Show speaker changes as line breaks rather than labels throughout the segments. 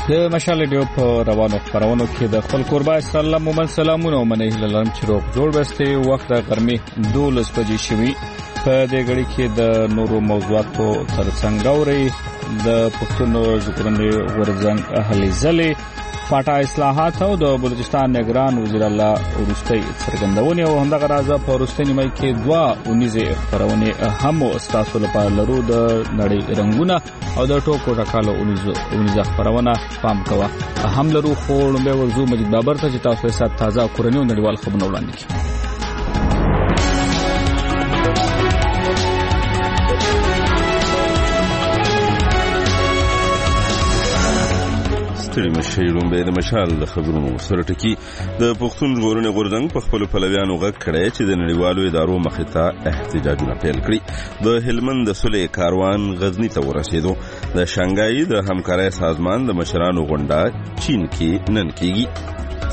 د مشال ډیو په روانو خبرونو کې د خپل قربا سلام مومن سلامونه ومنه هلالم چې روغ جوړ بسته وخت د ګرمي 12 بجې شوي په دې غړي کې د نورو موضوعاتو ترڅنګ اوري د پښتون ژغورنې غورځنګ اهلي ځلې پاټا اصلاحات او د بلوچستان نگران وزیر الله ورستي څرګندونه او همدغه راځه په ورستي نیمه کې 2 خبرونه هم استاسو لپاره لرو د نړۍ رنگونه او د ټوکو ټکالو 19 خبرونه پام کوه هم لرو خو لمبه ورزو مجید بابر ته چې تاسو سره تازه کورنیو نړیوال خبرونه وړاندې کړي.
مشهیرون به د مشال د خبرونو سره ټکی د پښتون ژغورنې غورځنګ په خپل پلویانو غږ کړی چې د نړیوالو ادارو مخې ته احتجاجونه پیل کړي. د هلمند د سولې کاروان غزنی ته ورسېدو. د شانګهای د همکارۍ سازمان د مشرانو غونډه چین کې نن کېږي.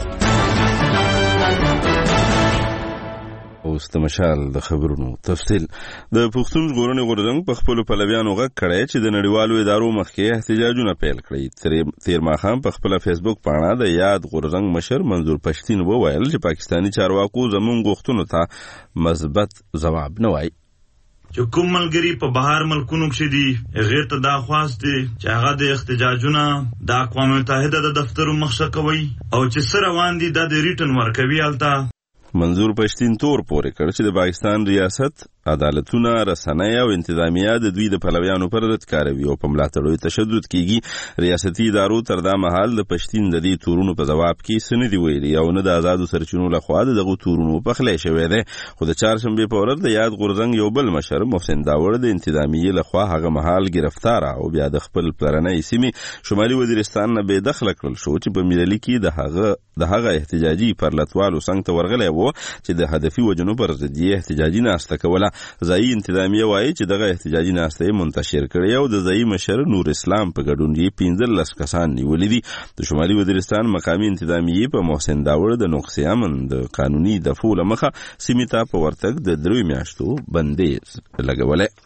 اوس د مشال د خبرونو تفصیل. د پښتون ژغورنې غورځنګ په خپل پلویانو غږ کړی چې د نړیوالو ادارو مخکې احتجاجونه پیل کړي. تیر ماښام په خپل فیسبوک پاڼه د یاد غورځنګ مشر منظور پښتین وویل چې پاکستانی چارواکو زموږ غوښتنو ته مثبت ځواب نه وایي.
چې کوم ملګری په بهر ملکونو کې دي هغه ته دا خواست دي چې هغه د احتجاجونه د اقوام متحده د دفتر مخشه کوي او چې سره روان دي د ریټن ورکوي الته.
منظور پښتین تور پورې کړ چې د پاکستان ریاست عدالتونه رسنۍ او انتظامیه د دوی د پلویانو پر ضد کاروي او په ملاتړ تشدد کیږي. ریاستي ادارو تر دا مهال د پښتین د دې تورونو په جواب کې سندې ویلي او نه د آزادو سرچینو لخوا دغه تورونو په خلی شوی دی. خو د چهارشنبه په ورځ د یاد غورځنګ یو بل مشر محسن داوړ د انتظامیه لخوا هغه مهال گرفتار او بیا د خپل پلرنۍ سیمې شمالي وزیرستان نه بې دخل کړل شو چې په ملي کې د هغه احتجاجي پرلتوالو څنګه ته ورغلی و چې د هدفي وجنو پر ضد احتجاجي ناسته کوله. ځایي انتظامیه وایي چې دغه احتجاجي ناسته منتشر کړي او د ځایي مشر نور اسلام په ګډون یې 15 کسان نیولي دي. د شمالي وزیرستان مقامي انتظامیه په محسن داوړ د نقص امن د قانوني دفاع لمخه سیمې ته په ورتګ د 3 میاشتو بندیز لګولې.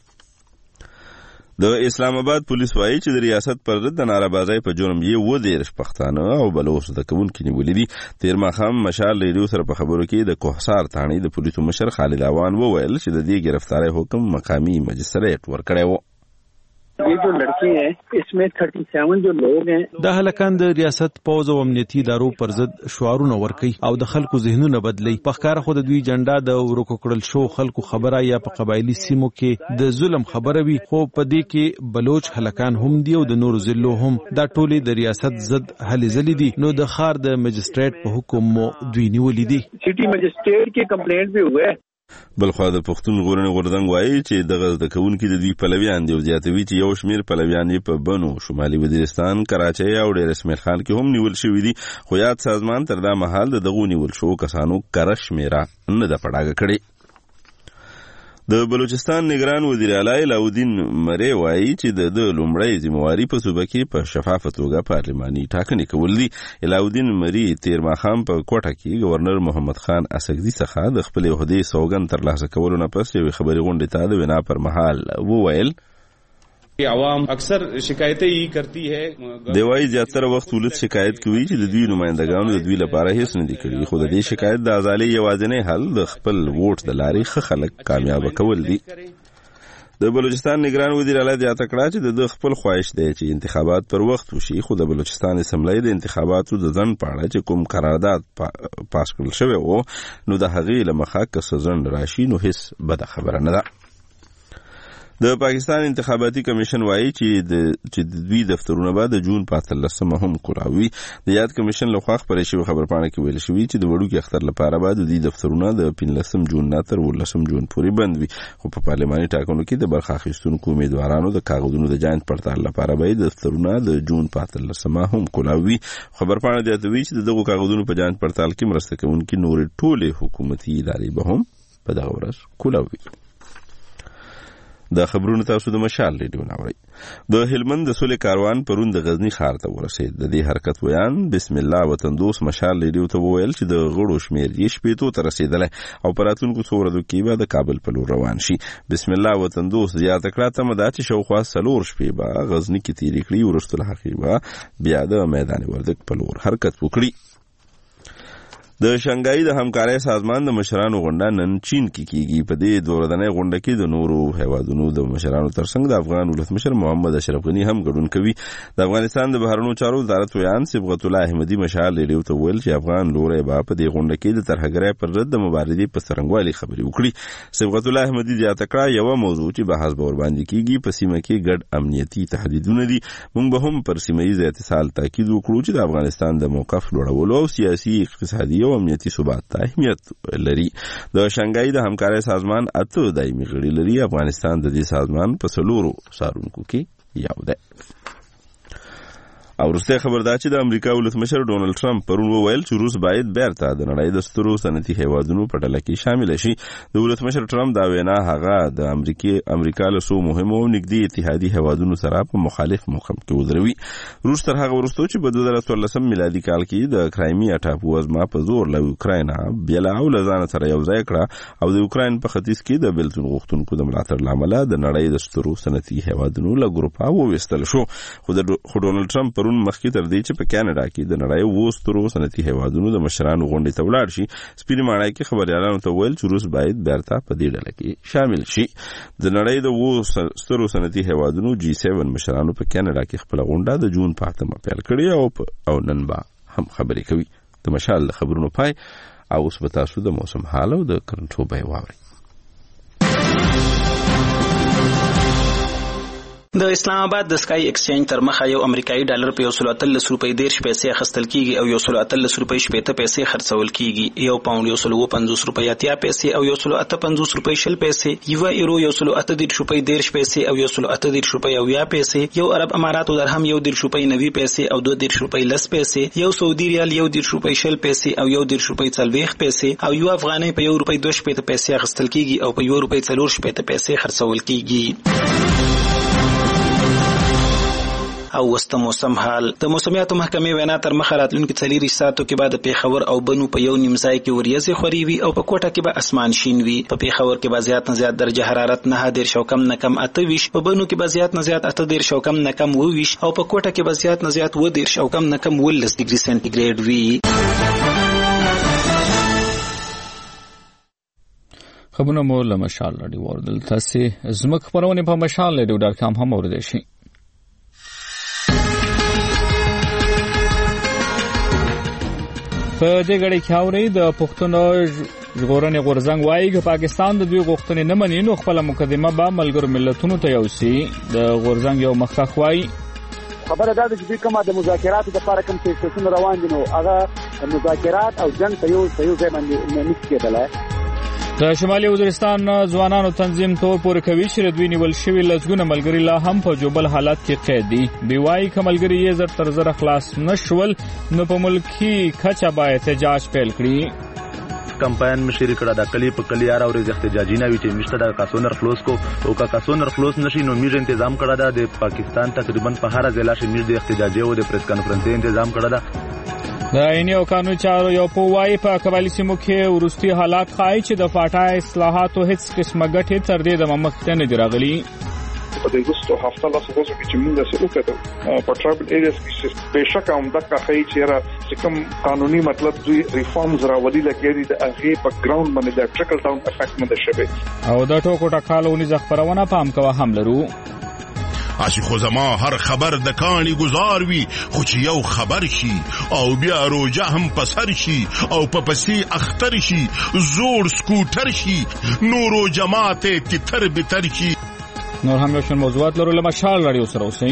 د اسلام آباد پولیس وایي چې د ریاست پر ضد د نارابازۍ په جرم یې 13 پښتانه او بلوچ د کوونکي نیولي دي. تیر ماښام مشال ریډیو سره په خبرو کې د کوهسار تاڼۍ د پولیسو مشر خالد اوان وویل چې د دې گرفتاری حکم مقامي مجستریټ ورکړی و.
ये जो लड़के हैं इसमें 37 जो लोग हैं
د هلکان د ریاست پوز او امنیتي ادارو پر ضد شعارونه ورکي او د خلکو ذهنونه بدلی. په ښکار خو د دوی جنډا د ورکو کړل شو خلکو خبره یا په قبایلی سیمو کې د ظلم خبره وي خو په دې کې بلوچ هلکان هم دي او د نور ضلعو هم. دا ټولې د ریاست ضد هلې ځلې دي. نو د ښار د مجستریټ په حکم مو دوی نیولې دي.
सिटी मजिस्ट्रेट के कंप्लेंट भी हुए.
بلخوا د پښتون ژغورنې غورځنګ وایي چې دغه زده کوونکي د دوی پلویان دي او زیاتوي چې یو شمېر پلویان یې په بنو شمالي وزیرستان کراچۍ او ډېر اسماعیل خان کې هم نیول شوي دي. خو یاد سازمان تر دا مهال د دغو نیول شوو کسانو کره شمېره نه ده په ډاګه کړې. د بلوچستان نگران وزیر اعلی علاؤالدین مري وایي چې د لومړی ذمہواری په صوبه کې په شفافه توګه پارلماني ټاکنې کول دي. علاؤالدین مري تیر ماښام په کوټه کې گورنر محمد خان اسکزي څخه د خپل عہدې سوګند ترلاسه کولو نه پس یوې خبري غونډې ته د وینا پر مهال وویل
عوام اکثر شکایتیں ہی کرتی ہے.
دیوای زیاتره وخت ولت شکایت کوي چې د دوی نمائندګانو د دوی لپاره هیڅ نه دي کړی. خو د دې شکایت د ازالۍ یوازینی حل د خپل ووټ د لارې ښه خلک کامیاب کول دي. د بلوچستان نگران وزیر اعلی زیاته کړه چې د خپل خواهش دی چې انتخابات پر وخت وشي. خو د بلوچستان اسمبلی د انتخاباتو د ځنډ په اړه چې کوم قرارداد پاس کړل شوی و نو د هغې له مخه که څه ځنډ راشي نو هیڅ بده خبره نه ده. د پاکستان انتخاباتي کمیشن وایي چې د دوی دفترونه به د جون 15 هم کولاوي. د یاد کمیشن لخوا خبرې شوی خبرپاڼه کې ویل شوی چې د وړوکي اختر لپاره به د دوی دفترونه د 15 جون نه تر 18 جون پورې بند وي. خو په پارلماني ټاکنو کې د برخه اخیستونکو امیدوارانو د کاغذونو د جانچ پړتال لپاره به دفترونه د جون 15 هم کولاوي. خبرپاڼه د دوی چې دغه کاغذونو په جانچ پړتال کې مرسته کوونکي نور ټولې حکومتي ادارې به هم په دغه ورځ کولاوي. د خبرونو تاسو د مشال ریډیو ناوړي. د هلمند د سولې کاروان پرون د غزنی ښار ته ورسید. د دې حرکت ویان بسم الله وطن دوست مشال ریډیو ته وویل چې د غړو شمیر یې شپېتو ته رسیدلی او په راتلونکو څو ورځو کې به د کابل په لور روان شي. بسم الله وطن دوست زیاته کړه تمه ده چې شاوخوا 4 شپې به غزنی کې تېرې کړي، وروسته له هغې به بیا د میدان وردګ په لور حرکت وکړي. د شنګای د همکارۍ سازمان د مشرانو غونډه نن چین کې کیږي. په دې دوه ورځنۍ غونډه کې د نورو هیوادونو د مشرانو ترڅنګ د افغان ولسمشر محمد اشرف غنی هم ګډون کوي. د افغانستان د بهرنیو چارو وزارت ویان صبغت الله احمدي مشال ریډیو ته ویل چې افغان لوري به په دې غونډه کې د ترهګرۍ پر ضد د مبارزې په څرنګوالي خبرې وکړي. صبغت الله احمدي زیاته کړه یو موضوع چې بحث به ورباندې کیږي په سیمه کې ګډ امنیتي تهدیدونه دي. موږ به هم پر سیمه ییز اتصال تاکید وکړو چې د افغانستان د موقف لوړولو او سیاسي اقتصادي او امنیتي ثبات ته اهمیت لري. د شنګای د همکارۍ سازمان 8 دایمي غړي لري. افغانستان د دې سازمان په 4 سارونکو کې یو دی. او وروسته خبر دا چې د امریکا ولسمشر ډونالد ټرمپ پرون وویل چې روس باید بیرته د نړۍ د سترو صنعتي هیوادونو په ډله کې شامل شي. د ولسمشر ټرمپ دا وینا هغه د امریکا له څو مهمو او نږدې اتحادي هیوادونو سره په مخالف موقف کې ودروي. روس تر هغه وروسته چې په 2014 میلادي کال کې د کرایمیا ټاپو ازما په زور له اوکراینا بېله او له ځانه سره یو ځای کړه او د اوکراین په ختیځ کې د بېلتون غوښتونکو د ملاتړ له امله د نړۍ د سترو صنعتي هیوادونو له ګروپه وویستل شو. خو ډونالد ټرمپ مخکې تر دې چې په کاناډا کې د نړۍ 7 سترو صنعتي هیوادونو د مشرانو غونډې ته ولاړ شي، سپینې ماڼۍ کې خبریالانو ته ویل چې روس باید بیرته په دې ډله کې شامل شي. د نړۍ د سترو صنعتي هیوادونو G7 مشرانو په کاناډا کې خپل غونډه د جون په 8 پیل کړې او نن به هم خبرې کوي. د مشال خبرونو پای او اوس به تاسو د موسم حال او د کرنټو بیه واورئ.
د اسلام آباد د سکای ایکسچینج تر مخه یو امریکایي ډالر په 113 روپۍ 10 پیسې اخیستل کیږي او 113 روپۍ 70 پیسې خرڅول کیږي. یو پاوند 150 روپۍ 80 پیسې او 158 روپۍ 20 پیسې، یو یورو 138 روپۍ 10 پیسې او 138 روپۍ 90 پیسې، یو عرب اماراتو درهم 1 روپۍ 90 پیسې او 2 روپۍ 10 پیسې، یو سعودي ریال 1 روپۍ 20 پیسې او 1 روپۍ 40 پیسې او یو افغانۍ په 1 روپۍ 2 پیسې اخیستل کیږي او په 1 روپۍ 4 پیسې خرڅول کیږي. او وسته موسم حال. د موسمیاتو محکمې وینا تر مخه راتلونکي 4 ساعتو کې بعد پیښور او بنو په یو نیم ځای کې وریځې خوري وي او په کوټه کې به اسمان شین وي. په پیښور کې به زیات نه زیات درجه حرارت 9 او کم نه کم 28، په بنو کې به زیات نه زیات 8 او کم نه کم 20 او په کوټه کې به زیات نه زیات 10 او کم نه کم 19 ډیګري سنټیګریډ وي.
خبرونه مو له مشال راډیو اوریدل. تاسو زموږ خبرونه په مشال راډیو.com هم اوریدئ شئ. په دې غړي کې اوري د پښتونو ژغورنې غورځنګ وایي چې پاکستان د دوی غوښتنې نه مني نو خپل مقدمه به ملګرو ملتونو ته یوسي. د غورځنګ یو مخکښ وایي
خبره ده چې کومه د مذاکراتو لپاره کوم څه روان دي نو هغه مذاکرات او جنگ ته یو ځای باندې نه کېدلای.
د شمالي وزیرستان ځوانانو تنظیم تور پورې کوي چې دوی نیول شوی لږونه ملګری لا هم په جوبل حالت کې قید دي. بیوای کملګری یې زر تر زر خلاص نشول نو په ملکی کچا باید احتجاج پیل کړي.
کمپاین مشر کړه د کلی په کلی اره ورځ احتجاجي نه وی چې مشته د کاسونر خلاص کو او کا کاسونر خلاص نشي نو میږ تنظیم کړه د پاکستان تقریبا په هر ځای لا میږ د احتجاجي او د پریس کانفرنس تنظیم کړه ده.
د عیني او قانون چارو یو پوای په قبایلی سیمو کې ورستي حالات ښایي چې د فاټا اصلاحاتو هیڅ قسمه ګټې تر دې د مخکې نه دی راغلي.
په دې وروسته هفته لا څه وځي چې موږ څه وکړو په ټرایبل ایریاز کې بهشکه هم د کاخی چې کوم قانوني مطلب دوی ریفارمز راولي لکه د هغه په ګراوند باندې د ټریکل ډاون افیکټ نه شوی
او د ټوکو ټکالونی ځخپرونه پام کوه هم لرو.
اسی خو زما هر خبر د کانی گزار وی خو چې یو خبر شي او بیا روجه هم پسر شي او په پسې اختر شي زور سکوټر شي نورو جماعت تتر بتر شي.
نور هم یو شن موضوعات لرو له مشال راډیو سره اوسئ.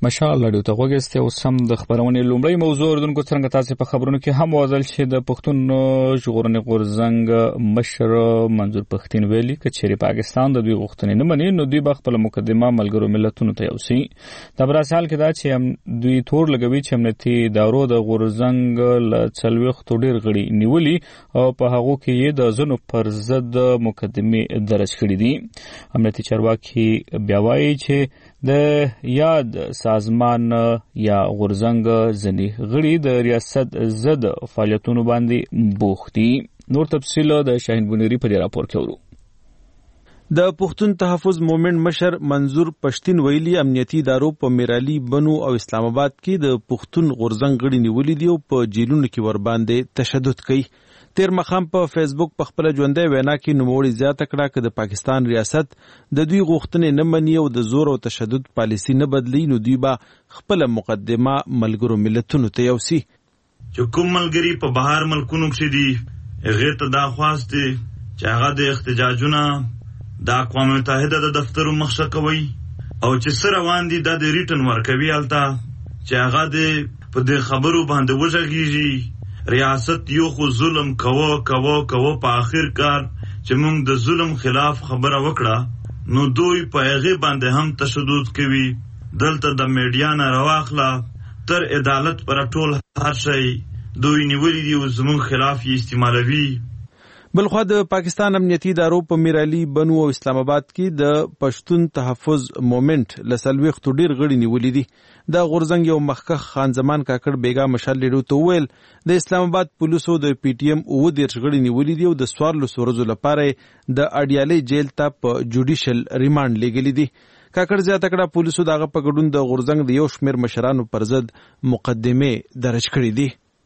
مشال لړیو ته وګسته او سم د خبرونې لومړی موضوع اردوونکو څنګه تاسو په خبرونو کې هم وادل چې د پښتون ژغورنې غورځنګ مشر منظور پښتين ویلي چې چیرې پاکستان د دوی غوښتنې نه مني نو دوی خپل مقدمه ملګرو ملتونو ته یوسي د براسال کې دا چې دوی تور لګوي چې امنیتي دارو د غورځنګ ل څلويخ ډیر غړي نیولي او په هغه کې د ځنو پر ضد مقدمه درج کړې دي امنیتي چارواکي بیا وایي چې د یاد سازمان یا غورځنګ ځنی غړي د ریاست ضد فعالیتونو باندې بوختي نور تفصیل د شاهین بنيري په راپور کې ورو
د پښتون تحفظ مومنت مشر منظور پښتين ویلي امنیتي ادارو په میرالي بنو او اسلام آباد کې د پښتون غورځنګ غړي نیولې دي او په جیلونو کې ور باندې تشدد کوي تیر مخام په فیسبوک په خپل ژوندۍ وینا کې نوموړي زیاته کړه چې د پاکستان ریاست د دوی غوښتنې نه مني او د زور او تشدد پالیسي نه بدلی نو دوی به خپل مقدمه ملګرو ملتونو ته یوسي
چې کوم ملګری په بهر ملکونو کې دي هغه ته دا خواسته چې هغه د احتجاجونه د اقوام متحده د دفتر مخشه کوي او چې سره روان دي د ریټن ورکوي الته چې هغه د په دې خبرو باندې وژغیږي ریاست یو خو ظلم کوو په آخر کار چې موږ د ظلم خلاف خبره وکړه نو دوی په هغه باندې هم تشدد کوي دلته د میډیا نه راوخلا تر عدالت پر ټول هر شي دوی نیولې دي او زموږ خلاف یې استعمالوي
بلخوا د پاکستان امنیتي ادارو په میرالي بنو او اسلام آباد کې د پښتون تحفظ مومنت لسلويخ ډیر غړي نیولې دي د غورځنګ یو مخکخ خان زمان کاکړ بیگا مشال لیډو ته ویل د اسلام آباد پولیسو د پی ټی ایم او د غړي نیولې دي او د سوارلو سورزو لپاره د اډیالي جیل ته په جوډیشل ریماند لګلې دي کاکړ زیاته کړه پولیسو دغه په ګډون د غورځنګ د یو شمیر مشرانو پر ضد مقدمه درج کړې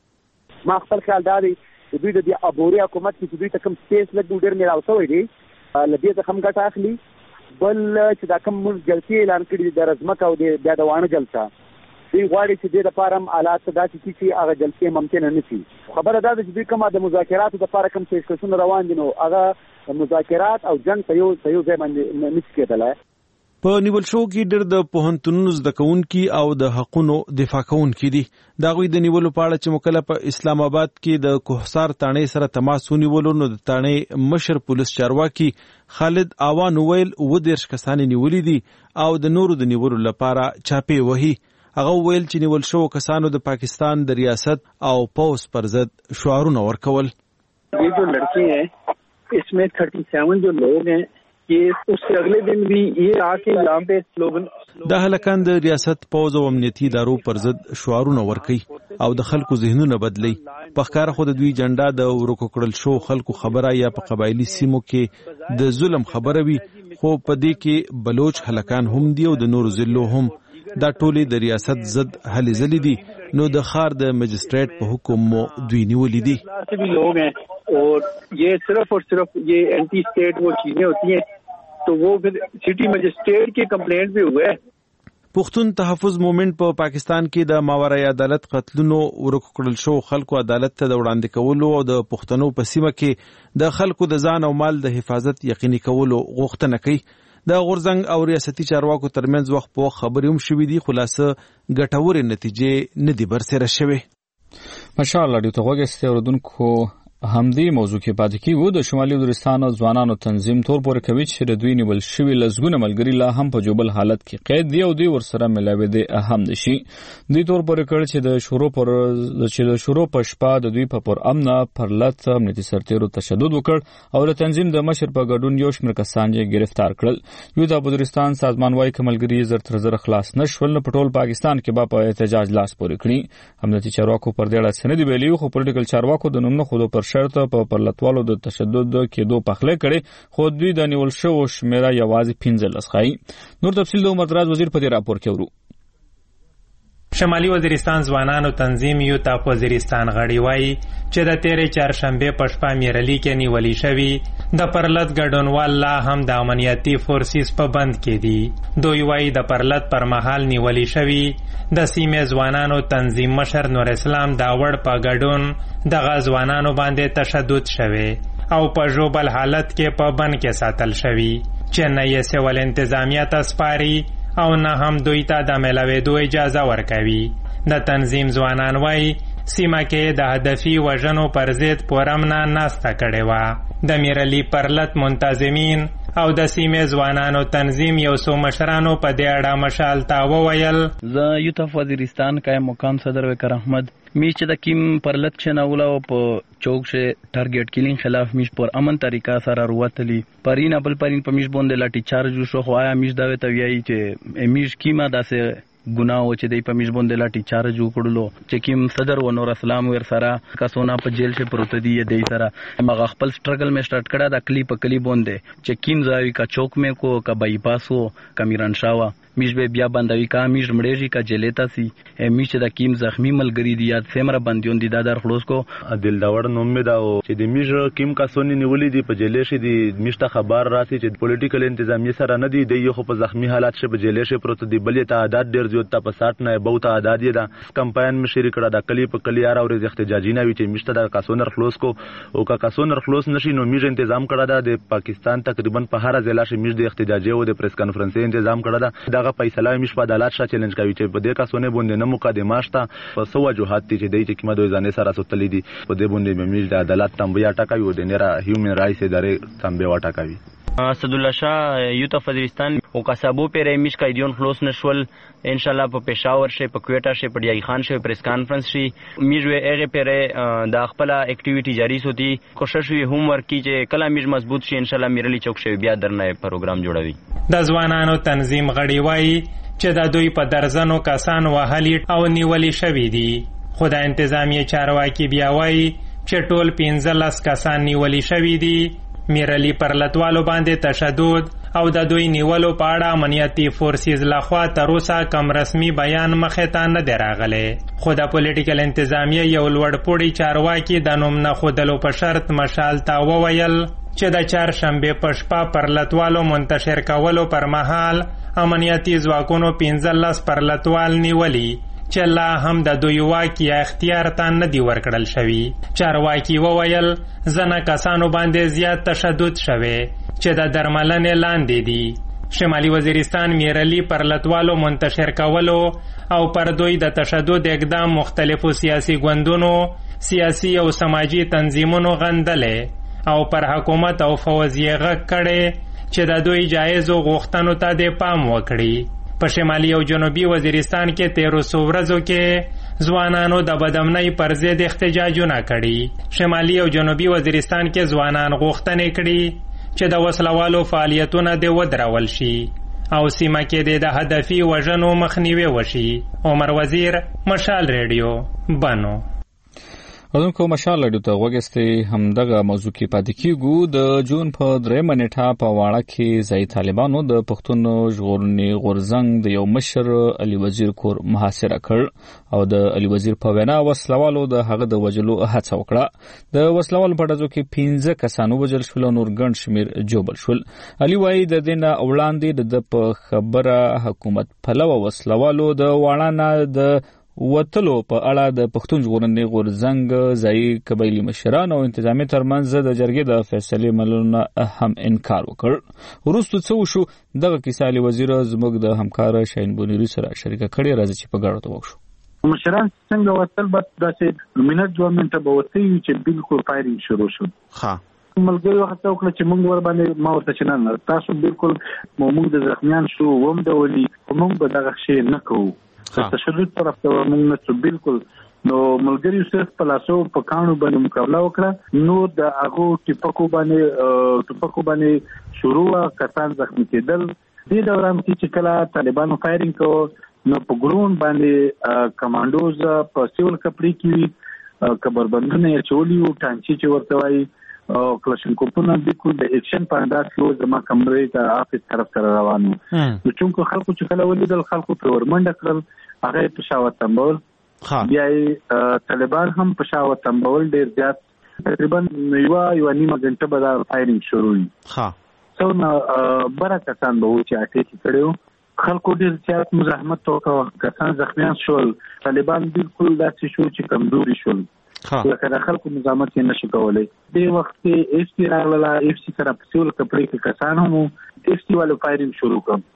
دي
ما خپل خیال داري دوی د ابوري حکومت چې دوی ته کوم سپیس لګ ډیر نه راوځوي دي لدې څخه هم ګټه اخلي بل چې دا کوم موږ جلسې اعلان کړی د رزمکه او د بیا د وانه جلسه دوی غواړي چې د لپاره هم آلات داسې چې هغه جلسې ممکن نه شي خبره ده چې دوی کومه د مذاکراتو لپاره کوم څه روان دي نو هغه مذاکرات او جنگ ته یو ځای باندې نشي کېدلای
په نیول شو کې ډېر د پوهنتونونو زده کوونکي او د حقونو دفاع کوونکي دي د هغوی د نیولو په اړه چې مکلف په اسلام آباد کې د کوهسار تانې سره تماس ونیولو نو د تانې مشر پولیس چارواکي خالد آوان ویل 19 کسان نیولې دي او د نورو د نیولو لپاره چاپې وهي هغه ویل چې نیول شو کسانو د پاکستان د ریاست او پوس پر ضد شعارونه ورکول
یہ جو لڑکے ہیں اس میں 37 جو لوگ ہیں یہ اس سے اگلے دن بھی یہ آ کے یہاں پہ سلوگن
د هلکان د ریاست پوز او امنیتي ادارو پر ضد شعارونه ورکي او د خلکو ذهنونه بدلی په ښکار خو د دوی جنډا د ورکو کړل شو خلکو خبره یا په قبایلی سیمو کې د ظلم خبره وي خو په دې کې بلوچ هلکان هم دي او د نور ضلعو هم دا ټولې د ریاست ضد هلې ځلې دي نو د ښار د مجسټریټ په حکم مو دوی نیولې دي
لوگ ہیں اور یہ صرف اور صرف یہ اینٹی اسٹیٹ وہ چیزیں ہوتی ہیں تو وہ پھر سٹی مجسٹریٹ کی کمپلینٹ بھی ہوئے
پښتون تحفظ مومنت په پاکستان کې د ماورای عدالت قتلونو ورکو کړل شو خلکو عدالت ته د وړاندې کولو او د پښتنو په سیمه کې د خلکو د ځان او مال د حفاظت یقیني کولو غوښتنه کوي د غورځنګ او ریاستي چارواکو ترمنځ وخت په خبرې هم شوې دي خلاصه ګټورې نتیجې نه دي برسره شوې
ماشاءالله دې ته وګورئ اوردونکو همدې موضوع کې پاتې کیږو د شمالي وزیرستان ځوانانو تنظیم تور پورې کوي چې د دوی نیول شوی لزګونه ملګری لا هم په جوبل حالت کې قید دی او دوی ورسره ملاوي دي اهم نشي دوی تور پورې کړ چې د شروع په شپه د دوی په پر امنه پرلط امنیتي سرتیرو تشدد وکړ او د تنظیم د مشر په ګډون یو شمېر کسان یې گرفتار کړل یو د وزیرستان سازمان وايي چې ملګری زر تر زر خلاص نشول په ټول پاکستان کې په احتجاج لاس پورې کړی امنیتي چارواکو پر دې اړه څه نه دی ویلي خو پولیټیکل چارواکو د نوم نه خود پر شرط په پرلطوالو د تشدد کېدو پخله کړي خو دوی د نیول شو شمیره یوازې 15 ښایي نور تفصیل د عمر دراز وزیر په دې راپور کې ورو
شمالي وزیرستان ځوانانو تنظیم یو تاپ وزیرستان غړي وایي چې د تیرې چهارشنبه په شپه میرلی کې نیولې شوی د پرلط ګډونوال لا هم د امنیتي فورسز په بند کې دي دوی وایي د پرلط پر مهال نیولې شوی د سیمې ځوانانو تنظیم مشر نور اسلام داوړ په ګډون د غزوانانو باندې تشدد شوی او په جوبل حالت کې په بند کې ساتل شوی چې نه یې سیول انتظامیه ته سپاري او نه هم دوی ته د میلاوېدو اجازه ورکوي. د تنظیم ځوانان وایي سیمه کې د هدفي وژنو پر ضد پرامنه ناسته کړې وه. د میرعلي پرلت منتظمین او د سیمې ځوانانو تنظیم یو څو مشرانو په دې اړه مشال ته وویل
زه یوتف وزیرستان قائم مقام صدر وکر احمد میش چې د کیم پرلت چناولا او په چوک شه ټارګټ کیلینګ خلاف میش پر امن طریقه سره وروتلی پرین ابل پرین په میش باندې لاټي چارج شو خو آیا میش دا وی ته ویایي چې میش کیما داسه ګناو چې دای په میش باندې لاټي چارج وکړلو چې کیم صدر و نور اسلام ور سره کسونه په جیل شه پروت دی دی سره مغه خپل سټرګل می سٹارټ کړه د کلی په کلی باندې چې کیم ځای کا چوک می کو کا بای پاسو کمیران شاوا میش به بیا باندې کا میش مړېږي کا جلیتا سی میش د کیم زخمی ملګری دی یاد سیمره باندې دی دادر خلاص کو
دل داور نوم می دا چې د میش کیم کا سونی نیولې دی په جلیل شه دی میش ته خبر راسي چې پولیټیکل انتظامی سره نه دی دی خو په زخمی حالات شه په جلیل شه پروت دی بلې تعداد ډیر زیات ته په 60 نه بہت تعداد دی دا کمپاین می شریک کړه د کلی په کلی ار او احتجاجی نه وی چې میش ته د کاسونر خلاص کو او کا کاسونر خلاص نشي نو میش تنظیم کړه د پاکستان تقریبا په هر ضلع شه میش د احتجاجي او د پریس کانفرنس تنظیم کړه دا فیصله میش په عدالت شاه چیلنج کوي چې په دې کاسونه باندې نه مقدمه شته په سو وجوهات دي چې دای چې کیمه دوی ځانې سره سوتلې دي په دې باندې میش د عدالت تنبیه ټاکوي او د نړۍ هیومن رائټس ادارې تنبیه ټاکوي.
اسدالله شاه یوتف وزیرستان او قصابو پر میش قیدیون خلاص نشول ان شاء الله په پېښور شه په کوټا شه په ډیای خان شه پریس کانفرنس شي میش وی هغه پر د خپل اکټیویټی جاری سوتي کوشش وی هوم ورک کی چې کله میش مضبوط شي ان شاء الله میرلی چوک شه بیا درنه پروګرام جوړوي.
د ځوانانو تنظیم غړي وایي چې د دوی په درزنو کسان وهلي او نیولي شوي دي خو د انتظامیه چارواکي بیا وایي چې ټول 15 کسان نیولي شوي دي. میرعلي پرلتوالو باندې تشدد او د دوی نیولو په اړه امنیتي فورسز لخوا تر اوسه کم رسمي بیان مخې ته نه دی راغلی خو د پولیټیکل انتظامیه یو لوړپوړي چارواکي د نوم نه ښودلو په شرط مشال ته وویل چې د چهارشنبې په شپه پرلتوالو منتشر کولو پر مهال امنیتي ځواکونو 15 پرلتوال نیولي چې لا هم د دوی واک یا اختیار ته نه دی ورکړل شوی. چارواکي وویل ځنه کسانو باندې زیات تشدد شوی چې د درملنې لاندې دي. شمالي وزیرستان میرعلي پرلتوالو منتشر کولو او پر دوی د تشدد اقدام مختلفو سیاسي ګوندونو سیاسي او سماجی تنظیمونو غندلې او پر حکومت او فوزیه غږ کړي چې د دوی جایزو غوښتنو ته د پام وکړي. په شمالي او جنوبي وزیرستان کې 1300 ورځو کې ځوانانو د بدامنۍ پر ضد احتجاجونه کړي. شمالي او جنوبي وزیرستان کې ځوانان غوښتنې کړي چې د وسلوالو فعالیتونه د ودرول شي او سیمه کې د هدفي وژنو مخنیوي وشي. عمر وزیر، مشال ریډیو، بنو.
ودونکو مشال ریډیو ته وګستې همدغه موضوع کې پاتې کیږو. د جون په 3 نیټه په واړه کې ځای طالبانو د پښتون ژغورنې غورځنګ د یو مشر علي وزیر کور محاصره کړ او د علي وزیر په وینا وسلوالو د هغه د وجلو هڅه وکړه. د وسلوالو په ډزو کې 15 کسان وژل شول او نور ګڼ شمیر جوبل شول. علي وايي د دې نه وړاندې د په خبره حکومت پلوه وسلوالو د واړه د وتلو په اړه د پښتون ژغورنې غورځنګ ځایي قبایلي مشران او انتظامیه ترمنځ د جرګې د فیصلې منلو هم انکار وکړ. وروسته څه وشو دغه کیسه علي وزیر زموږ د همکار شاهین بونیری سره شریکه کړې. راځي چې په ګډه وګورو.
مشران څنګه وتل بس داسې منټ 2 منټه به وتی چې بالکل فایرینګ شروع شو. ملګری وخت وکړه چې موږ ور باندې ما ورته چې نه تاسو بالکل موږ د زخمیان شو ووم د ولي موږ به دغه شی نه کوو. تشدد طرف ته موږ نه بالکل نو ملګری صرف په لاسو په کانو باندې مقابله وکړه. نو د هغه ټیپکو باندې شروع کسان زخمی کېدل. دې دوران کې چې کله طالبانو فایرینګ کوو نو په ګرون باندې کمانډوز په سیول کپړې کې کبربندونه یې چولی او ټانچي چې ورته وایي او کلاشینکوفونه بالکل د اکشن په انداز کې زما کمرې ته افیس طرف سره روانو. نو چونکو خلکو چې کله ولیدل خلکو په ورمنډه کړل هغه په شاوت تنبول بیا طالبان هم په شاوت تنبول ډیر زیات تقریبا یو نیمه غنټه به دا فایرینګ شروع وي. څو برکتان به و چې اټیک کړو خلکو ډیر زیات مزاحمت وکړ کسان زخمیان شول. طالبان بالکل داسې شو چې کمزوري شول لکه د خلکو مزاحمت یې نشي کولی. دې وخت کې ایف سی راغله ایف سی سره په سیول کپړې کې کسان هم ایف سی والو فایرینګ شروع کړ.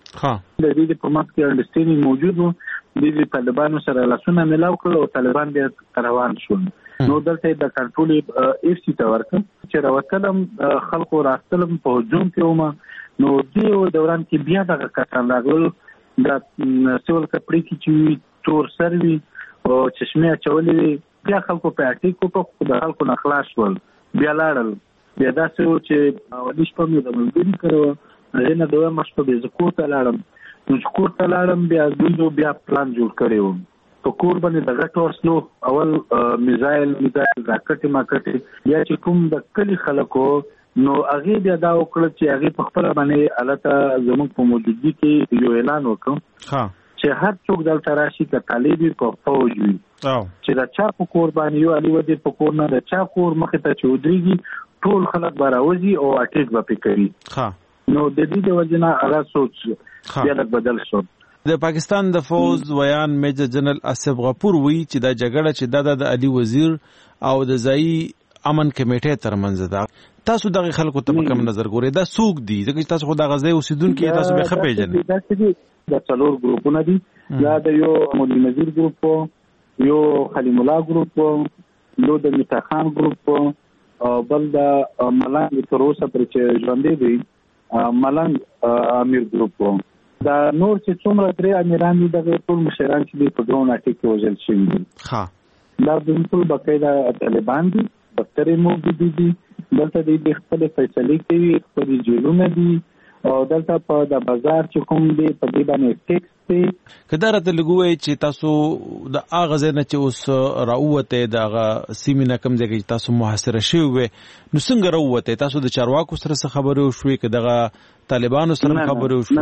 د دې په مخ کې انډرستینډینګ موجود و د طالبانو سره لاسونه ملاو کړل او طالبان بیا روان شول نو دلته د کنټرول اف سی ته ورکړ چې راوتلم خلکو راستلم په هجوم کې ومه نو دې دوران کې بیا دغه کسان راغلل د سیول کپړې کې چې تور سروي او چشمه چولې بیا خلکو په اټیکو په خپل خلکو نه خلاص ول بیا لاړل بیا داسې و چې ودیش په مې د ملګری کړو نه دوه مخ په ځکو ته لاړم نو کور ته لاړم بیا دوی بیا پلان جوړ کړو په کور باندې د غټ ورسلو اول میزایل راکټي ماکټي بیا چې کوم د کلی خلکو نو هغه بیا دا وکړه چې هغه په خپل باندې الته زموږ په موجودګي کې یو اعلان وکړ چې هر څوک دلته راشي که طالبي کو فوج وي چې دا چا په کور باندې یو علي ودی په کور نه دا چا کور مخه ته چودريږي ټول خلک باراوځي او اټیک به کوي نو د دې د وجنه هغه سوچ بیا بدل شو
د پاکستان د فوز ویان میجر جنرال اسف غفور وی چې دا جګړه چې د علي وزیر او د ځای امن کمیټې ترمنځ ده تاسو دغه خلکو ته په کوم نظر ګورئ دا سوق دي ځکه تاسو خو د غزې اوسیدونکو تاسو به خپېجن
دا چې د څلور ګروپونه دي دا د یو مولوی نذیر ګروپ یو خلیم الله ګروپ یو د میتا خان ګروپ او بل د ملنګ تر اوسه پر چې ژوندې دي ملنګ امیر ګروپ دا نور چې څومره درې امیران دي دغه ټول مشران چې په ډرون اټیک وژل شوي دي دا د ټول بقایدا طالبان دي بکترې موجود دي دلته د خپل فیصله کوي خپل جیلونه دي او دلته په د بازار چې کوم دی په دې باندې ټیکس دی
کدارت لګوي چې تاسو د اغاز نه چې اوس راوته د سیمینه کم ځای کې تاسو محاصره شوی نو څنګه راوته تاسو د چارواکو سره خبرو شوي کداغه طالبانو سره خبرو شوي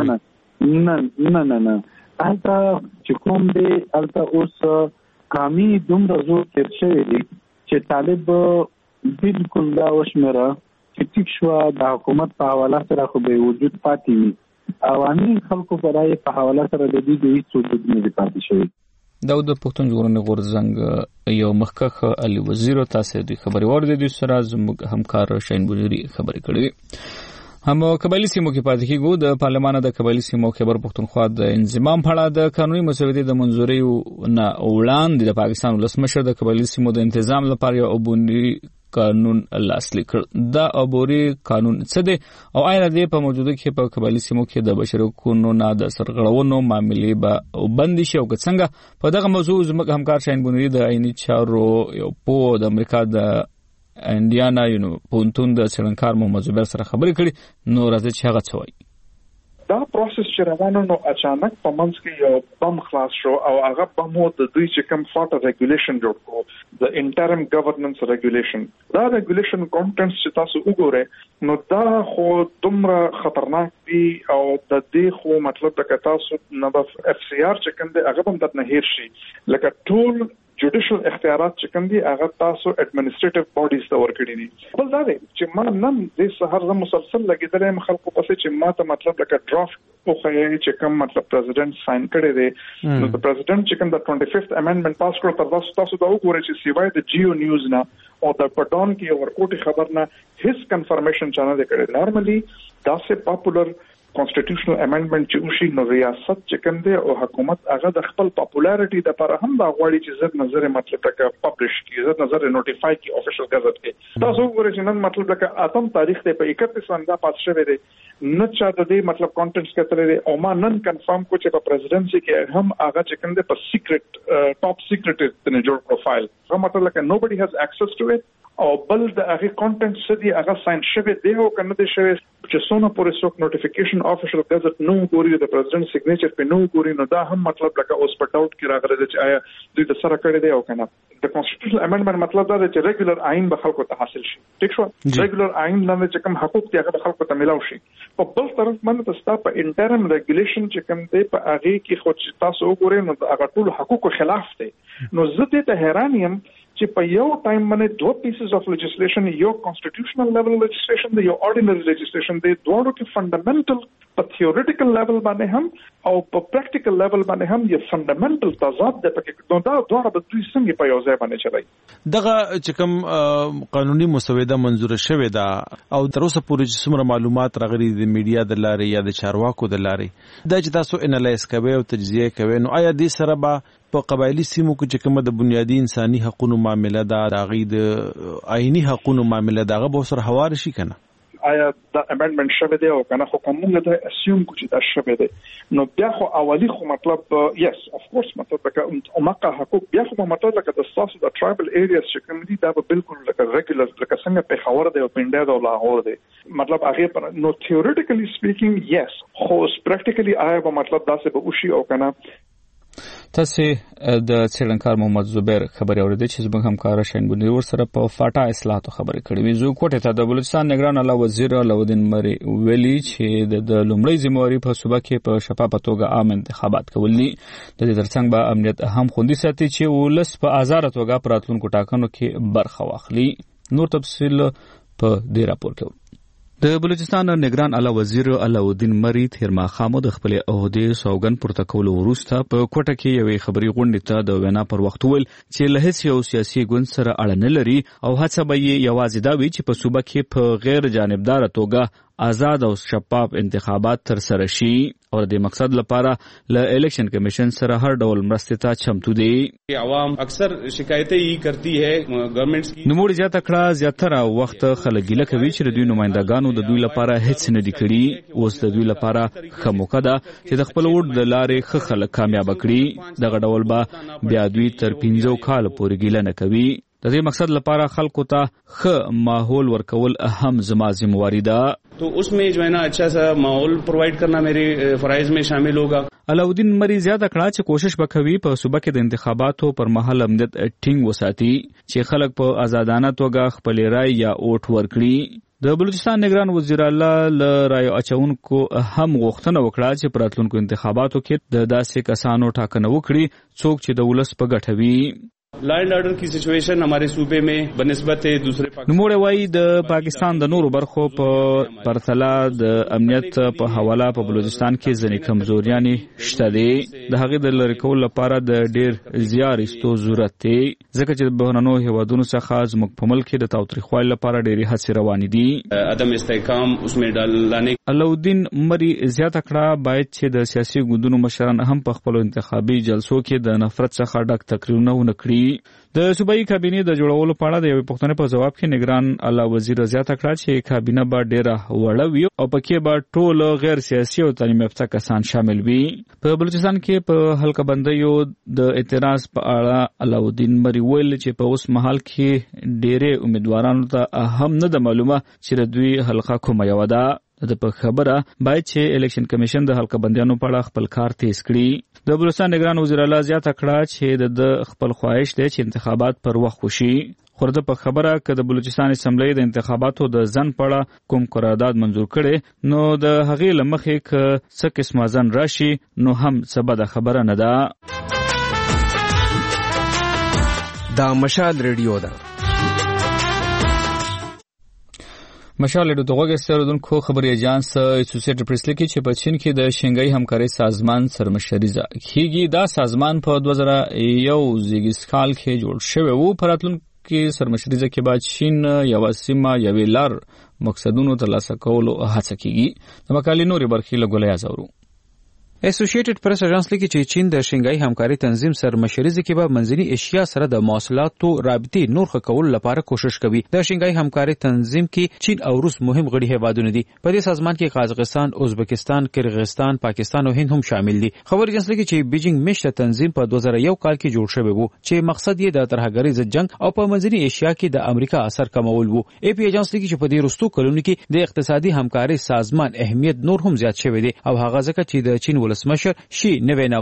نه البته چې کوم دی البته اوس قامي دومره زور تیر شوی دی چې طالب بالکل دا وشمره چې ټیک شو د حکومت په حواله سره خو به وجود پاتې وي عوامي خلکو پر راي په حواله سره د دې هیڅ وجود نه پاتې شوی
داود پښتون ژغورنې غورځنګ یو مخکخ علي وزیر تاسو د خبري ورده د سره زموږ همکار شاین بوجری خبري کړې هم قبایلی سیمو کې پاتې کېږي د پارلمان د قبایلی سیمو خبر پښتونخوا د انضمام په اړه د قانوني مسودې د منځوري نه وړاندې د پاکستان ولسمشر د قبایلی سیمو د تنظیم لپاره یو عبونی قانون لاسلیک کړ دا عبوري قانون څه دی او آیا د په موجوده کې په قبایلی سیمو کې د بشري حقوقو نه د سرغړونو معاملې به بندي شي او څنګه په دغه موضوع زموږ همکار شاین بونری د عیني چارو یو په د امریکا د انډیانا پونتون د څېړنکار محمد زبیر سره خبرې کړې نو راځي چې هغه څه وایي
دا پروسس چې روانه نو اچانک په منځ کې یو بم خلاص شو او هغه بم د دوی چې کوم فاټ ریګولیشن جوړ کړو د انټرم ګورننس ریګولیشن دا ریګولیشن کانټنټس چې تاسو وګورئ نو دا خو دومره خطرناک دي او د دې خو مطلب د تاسو نو اف سی آر چې کوم دی هغه هم د نه هیر شي لکه ټول جوډیشل اختیارات چې کوم دي هغه تاسو اډمنسټریټیو باډیز ته ورکړي دي بل دا دی چې ما نن د سحر د مسلسل لګیدلې خلکو پسې چې ما ته مطلب لکه ډرافټ خو چې کوم مطلب پریزیډنټ ساين کړی دی نو د پریزیډنټ چې کوم د 25th امندمنت پاس کړو تر تاسو دا وګورئ چې سیوای د جیو نیوز نه او د پټون کې ورکوټي خبر نه هیڅ کنفرمیشن چانه دی کړی نارملی دا سه پاپولر constitutional amendment چې وشي نو ریاست چې کوم دی او حکومت هغه د خپل پاپولارټي د لپاره هم دا غواړي چې زړه نظر مطلب تک پبلش کړي زړه نظر نوټیفای کړي افیشل غزت کې تاسو وګورئ چې نن مطلب لکه اتم تاریخ ته په 31 باندې پات شوی دی نه چا د دې مطلب کانټنټس کتلې او ما نن کنفرم کو چې په پریزیدنسي کې هم هغه چې کوم دی په سیکریټ ټاپ سیکریټ د جوړ پروفایل هغه مطلب لکه nobody has access to it او بل د هغه کانټنټ سدي هغه ساين شوی دی او کنه دی شوی چې څونه پورې څوک نوټیفیکیشن افیشل غزت نو ګوري د پریزیدنت سیګنیچر په نو ګوري نو دا هم مطلب لکه اوس په ډاوټ کې راغلی چې آیا دوی د سره کړی دی او کنه د کانسټیټیوشنل امندمنت مطلب دا دی چې ریګولر آئین به خلکو ته حاصل شي ټیک شو ریګولر آئین لاندې چې کوم حقوق دي هغه خلکو ته ملاوي شي په بل طرف باندې تاسو په انټرم ریګولیشن چې کوم دی په هغه کې خو تاسو وګورئ نو هغه ټول حقوقو خلاف دی نو زه ته حیران یم چې په یو ټایم باندې دوه پیسز اف لیجسلیشن، یو کانسټیټیوشنل لیول لیجسلیشن دی، یو آرډینری لیجسلیشن دی، دوه کې فندامنټل په تھیوریټیکل لیول باندې هم او په پریکټیکل لیول باندې هم یو فندامنټل تضاد دی پکې. نو دا دوه به دوی څنګه په یو ځای باندې چلای.
دغه چې کوم قانوني مسوده منزور شوې ده او تر اوسه پورې چې څومره معلومات راغلي د میډیا د لارې یا د چارواکو د لارې، دا چې تاسو انالایز کوئ او تجزیه کوئ، نو آیا دې سره به په قبایلی سیمو کې چې کومه د بنیادی انساني حقوقو معامله ده، د هغې د آئیني حقوقو معامله ده، هغه به سره هوار شي که نه؟
آیا دا امندمنت شوه دی او کنه؟ خو کومه دا اسیوم کو چې دا شوه دی، نو بیا خو اولی خو مطلب یس اف کورس مطلب که عمقه حقوق بیا خو مطلب لکه د ساس د ټرایبل ایریاز چې کوم دي دا به بالکل لکه ریګولر لکه څنګه په خاور دی او پنده او لاهور دی، مطلب هغه پر نو تھیوریټیکلی سپیکینګ یس، خو پریکټیکلی آیا به مطلب دا څه به وشي او کنه.
تاسو د څېړنکار محمد زبیر خبري اورېدې چې زموږ همکار شاهین بندي ور سره په فاټا اصلاحاتو خبرې کړې وي. زه کوټه ته د بلوچستان نگران اعلی وزیر علاؤالدین مري ویلي چې د لومړی ذمہواری په صوبه کې په شفافه توګه عام انتخابات کول دي. د دې ترڅنګ به امنیت هم خوندي ساتي چې ولس په آزاد توګه پر راتلونکو ټاکنو کې برخه واخلي. نور تفصیل په دې راپور کې. د بلوچستان نگران اعلی وزیر علاؤالدین مري تیر ماښام د خپل عہدې سوګند پورته کولو وروسته په کوټه کې یوې خبري غونډې ته د وینا پر وخت ویل چې له هیڅ یو سیاسي ګوند سره اړه نه لري او هڅه به یې یوازې دا وي چې په صوبه کې په غیر جانبدار توګه آزاد او شفاف انتخابات تر سره شي او د مقصد لپاره له الیکشن کمیشن سره هر ډول مرستې ته چمتو دي.
عوام اکثر شکایتیں یې کرتی ہے گورنمنټس کی.
نوموړي زیاته کړه زیاتره وخت خلک ګیله کوي چې دوی نمائندګانو د دوی لپاره هیڅ نه دي کړي. اوس د دوی لپاره ښه موقع ده چې د خپل ووټ د لارې ښه خلک کامیاب کړي. دغه ډول به بیا دوی تر 15 کال پورې ګیله نه کوي. د دې مقصد لپاره خلکو ته ښه ماحول ورکول اهم زما ذمہواری ده.
تو اس میں جو ہے نا اچھا سا ماحول پرووائڈ کرنا میرے فرائض میں شامل ہوگا.
علاؤالدین مري زیاته کړه چې کوشش وکوي په صوبه کې د انتخاباتو پر مهال امنیت ټینګ وساتي چې خلک په آزادانه توګه خپل رائے یا ووټ ورکړي. د بلوچستان نگران وزیر اعلی له رایو اچونکو هم غوښتنه وکړه چې پر راتلونکو انتخاباتو کې د داسې کسانو ټاکنه وکړي څوک چې د ولس په ګټه وي.
لا اینڈ آرڈر کی سچویشن ہمارے صوبے میں بنسبت دوسرے
نوموړی وایي د پاکستان د نورو برخو په پرتله د امنیت په حواله په بلوچستان کې ځینې کمزوریانې شته دي. د هغې د لرې کولو لپاره د ډېر زیار ایستو ضرورت دی ځکه چې د بهرنیو هیوادونو څخه زموږ په ملک کې د تاوتریخوالي لپاره ډېرې هڅې روانې دي.
عدم استحکام اس میں لانے.
علاؤالدین مري زیاته کړه باید چې د سیاسي ګوندونو مشران هم په خپلو انتخابي جلسو کې د نفرت څخه ډک تقریرونه ونه کړي. د صوبایي کابینې د جوړولو په اړه د یوې پوښتنې په ځواب کې نگران اعلی وزیر زیاته کړه چې کابینه به ډېره وړه وي او پکې به ټول غیر سیاسي او تعلیم یافته کسان شامل وي. په بلوچستان کې په حلقه بندیو د اعتراض په اړه علاؤالدین مري ویل چې په اوس مهال کې ډېرې امیدوارانو ته هم نه ده معلومه چې د دوی حلقه کومه یوه ده. د په خبره باید چې الیکشن کمیشن د حلقه بندیانو په اړه خپل کار تیز کړي. د بلوچستان نگران وزیر اعلی زیاته کړه چې د خپل خواهش دی چې انتخابات پر وخت وشي. خو د په خبره که د بلوچستان اسمبلی د انتخاباتو د ځنډ په اړه کوم قرارداد منظور کړي نو د هغې له مخې که څه قسمه ځنډ راشي نو هم څه بده خبره نه ده.
دا مشال ریډیو ده.
مشال د غوږ استردونکو خبري اژانس اسوسییټډ پریس لیکي چې په چین کې د شنګای همکاري سازمان سرمشري کیږي. دا سازمان په 2001 زیږیز کال کې جوړ شوی وو. په راتلونکي کې سرمشري کې بعد چین یو سیمه یوې لار مقصدونو ترلاسه کولو هڅه کوي. د مقالې نورې برخې له ګولیا زورو.
اسوسییټډ پریس اژانس لیکي چې چین د شنګای همکاري تنظیم سرمشري کې به منځني ایشیا سره د مواصلاتو رابطې نور ښه کولو لپاره کوشش کوي. د شنګای همکاري تنظیم کې چین او روس مهم غړي هیوادونه دي. په دې سازمان کې قازقستان، ازبکستان، کرغستان، پاکستان او هند هم شامل دي. خبر اژانس لیکي چې بیجینګ میشته تنظیم په 2001 کال کې جوړ شوی وو چې مقصد یې د ترهګرۍ جنگ او په منځني ایشیا کې د امریکا اثر کمول وو. ای پی اژانس لیکي چې په دې وروستو کلونو کې د اقتصادي همکاري سازمان اهمیت نور هم زیات شوی دی او هغه ځکه چې د چین ولسمشر شي نوی نوښت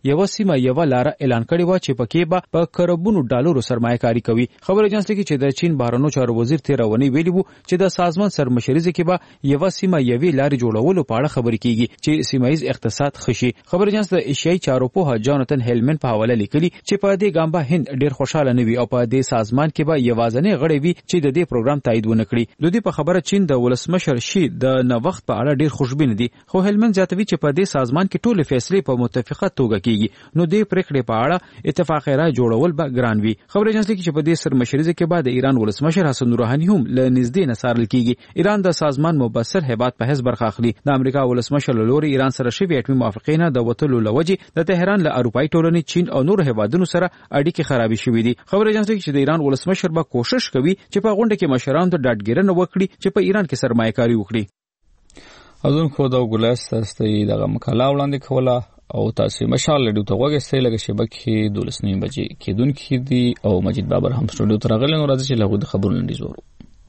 یو سیمه یو لار اعلان کړی و چې پکې به په کربونو ډالرو سرمایه‌کاري کوي. خبر اجنس لیکي چې د چین بهرنیو چارو وزیر تیرونی ویلي وو چې د سازمان سرمشري کې به یو سیمه یوې لارې جوړولو په اړه خبرې کیږي چې سیمایي اقتصاد خشي. خبر اجنس د ایشیايي چارو په جاناتن هیلمن په حواله لیکلي چې په دې ګام به هند ډیر خوشاله نه وي او په دې سازمان کې به یوازنی غړی وي چې د دې پروګرام تایید ونه کړي. د دې په خبره چین د ولسمشر شي د نوښت په اړه ډیر خوشبین دي، خو هیلمن زیاتوي چې په دې سازمان کې ټول فیصلې په متفقه توګه کیږي، نو دې پریکړې په اړه اتفاق رائے جوړول به ګران وي. خبر اجنس لیکي چې په دې سرمشري کې بعد ایران ولسمشر حسن روحاني هم له نږدې نصارل کیږي. ایران د سازمان مبصر هیبات په حساب برخه اخلي. د امریکا ولسمشر لوري ایران سره شوی اټومي موافقه نه د وټلو لوجې د تهران له اروپאי ټولنې، چین او نور هیوادونو سره اړیکې خرابې شوې دي. خبر اجنس لیکي چې د ایران ولسمشر به کوشش کوي چې په غونډه کې مشرانو ته ډاډګیرنه وکړي چې په ایران کې سرمایه‌کاري وکړي.
اذن خو دا ګلاس تاسو دغه مقاله وړاندې کوله او تاسو مشال لډو ته وګورئ لکه شبکې 12 بجې کېدونکې دي او مجید بابر هم سټوډیو ته راغلی نو راځي چې له د خبرونو لنډیز ورو.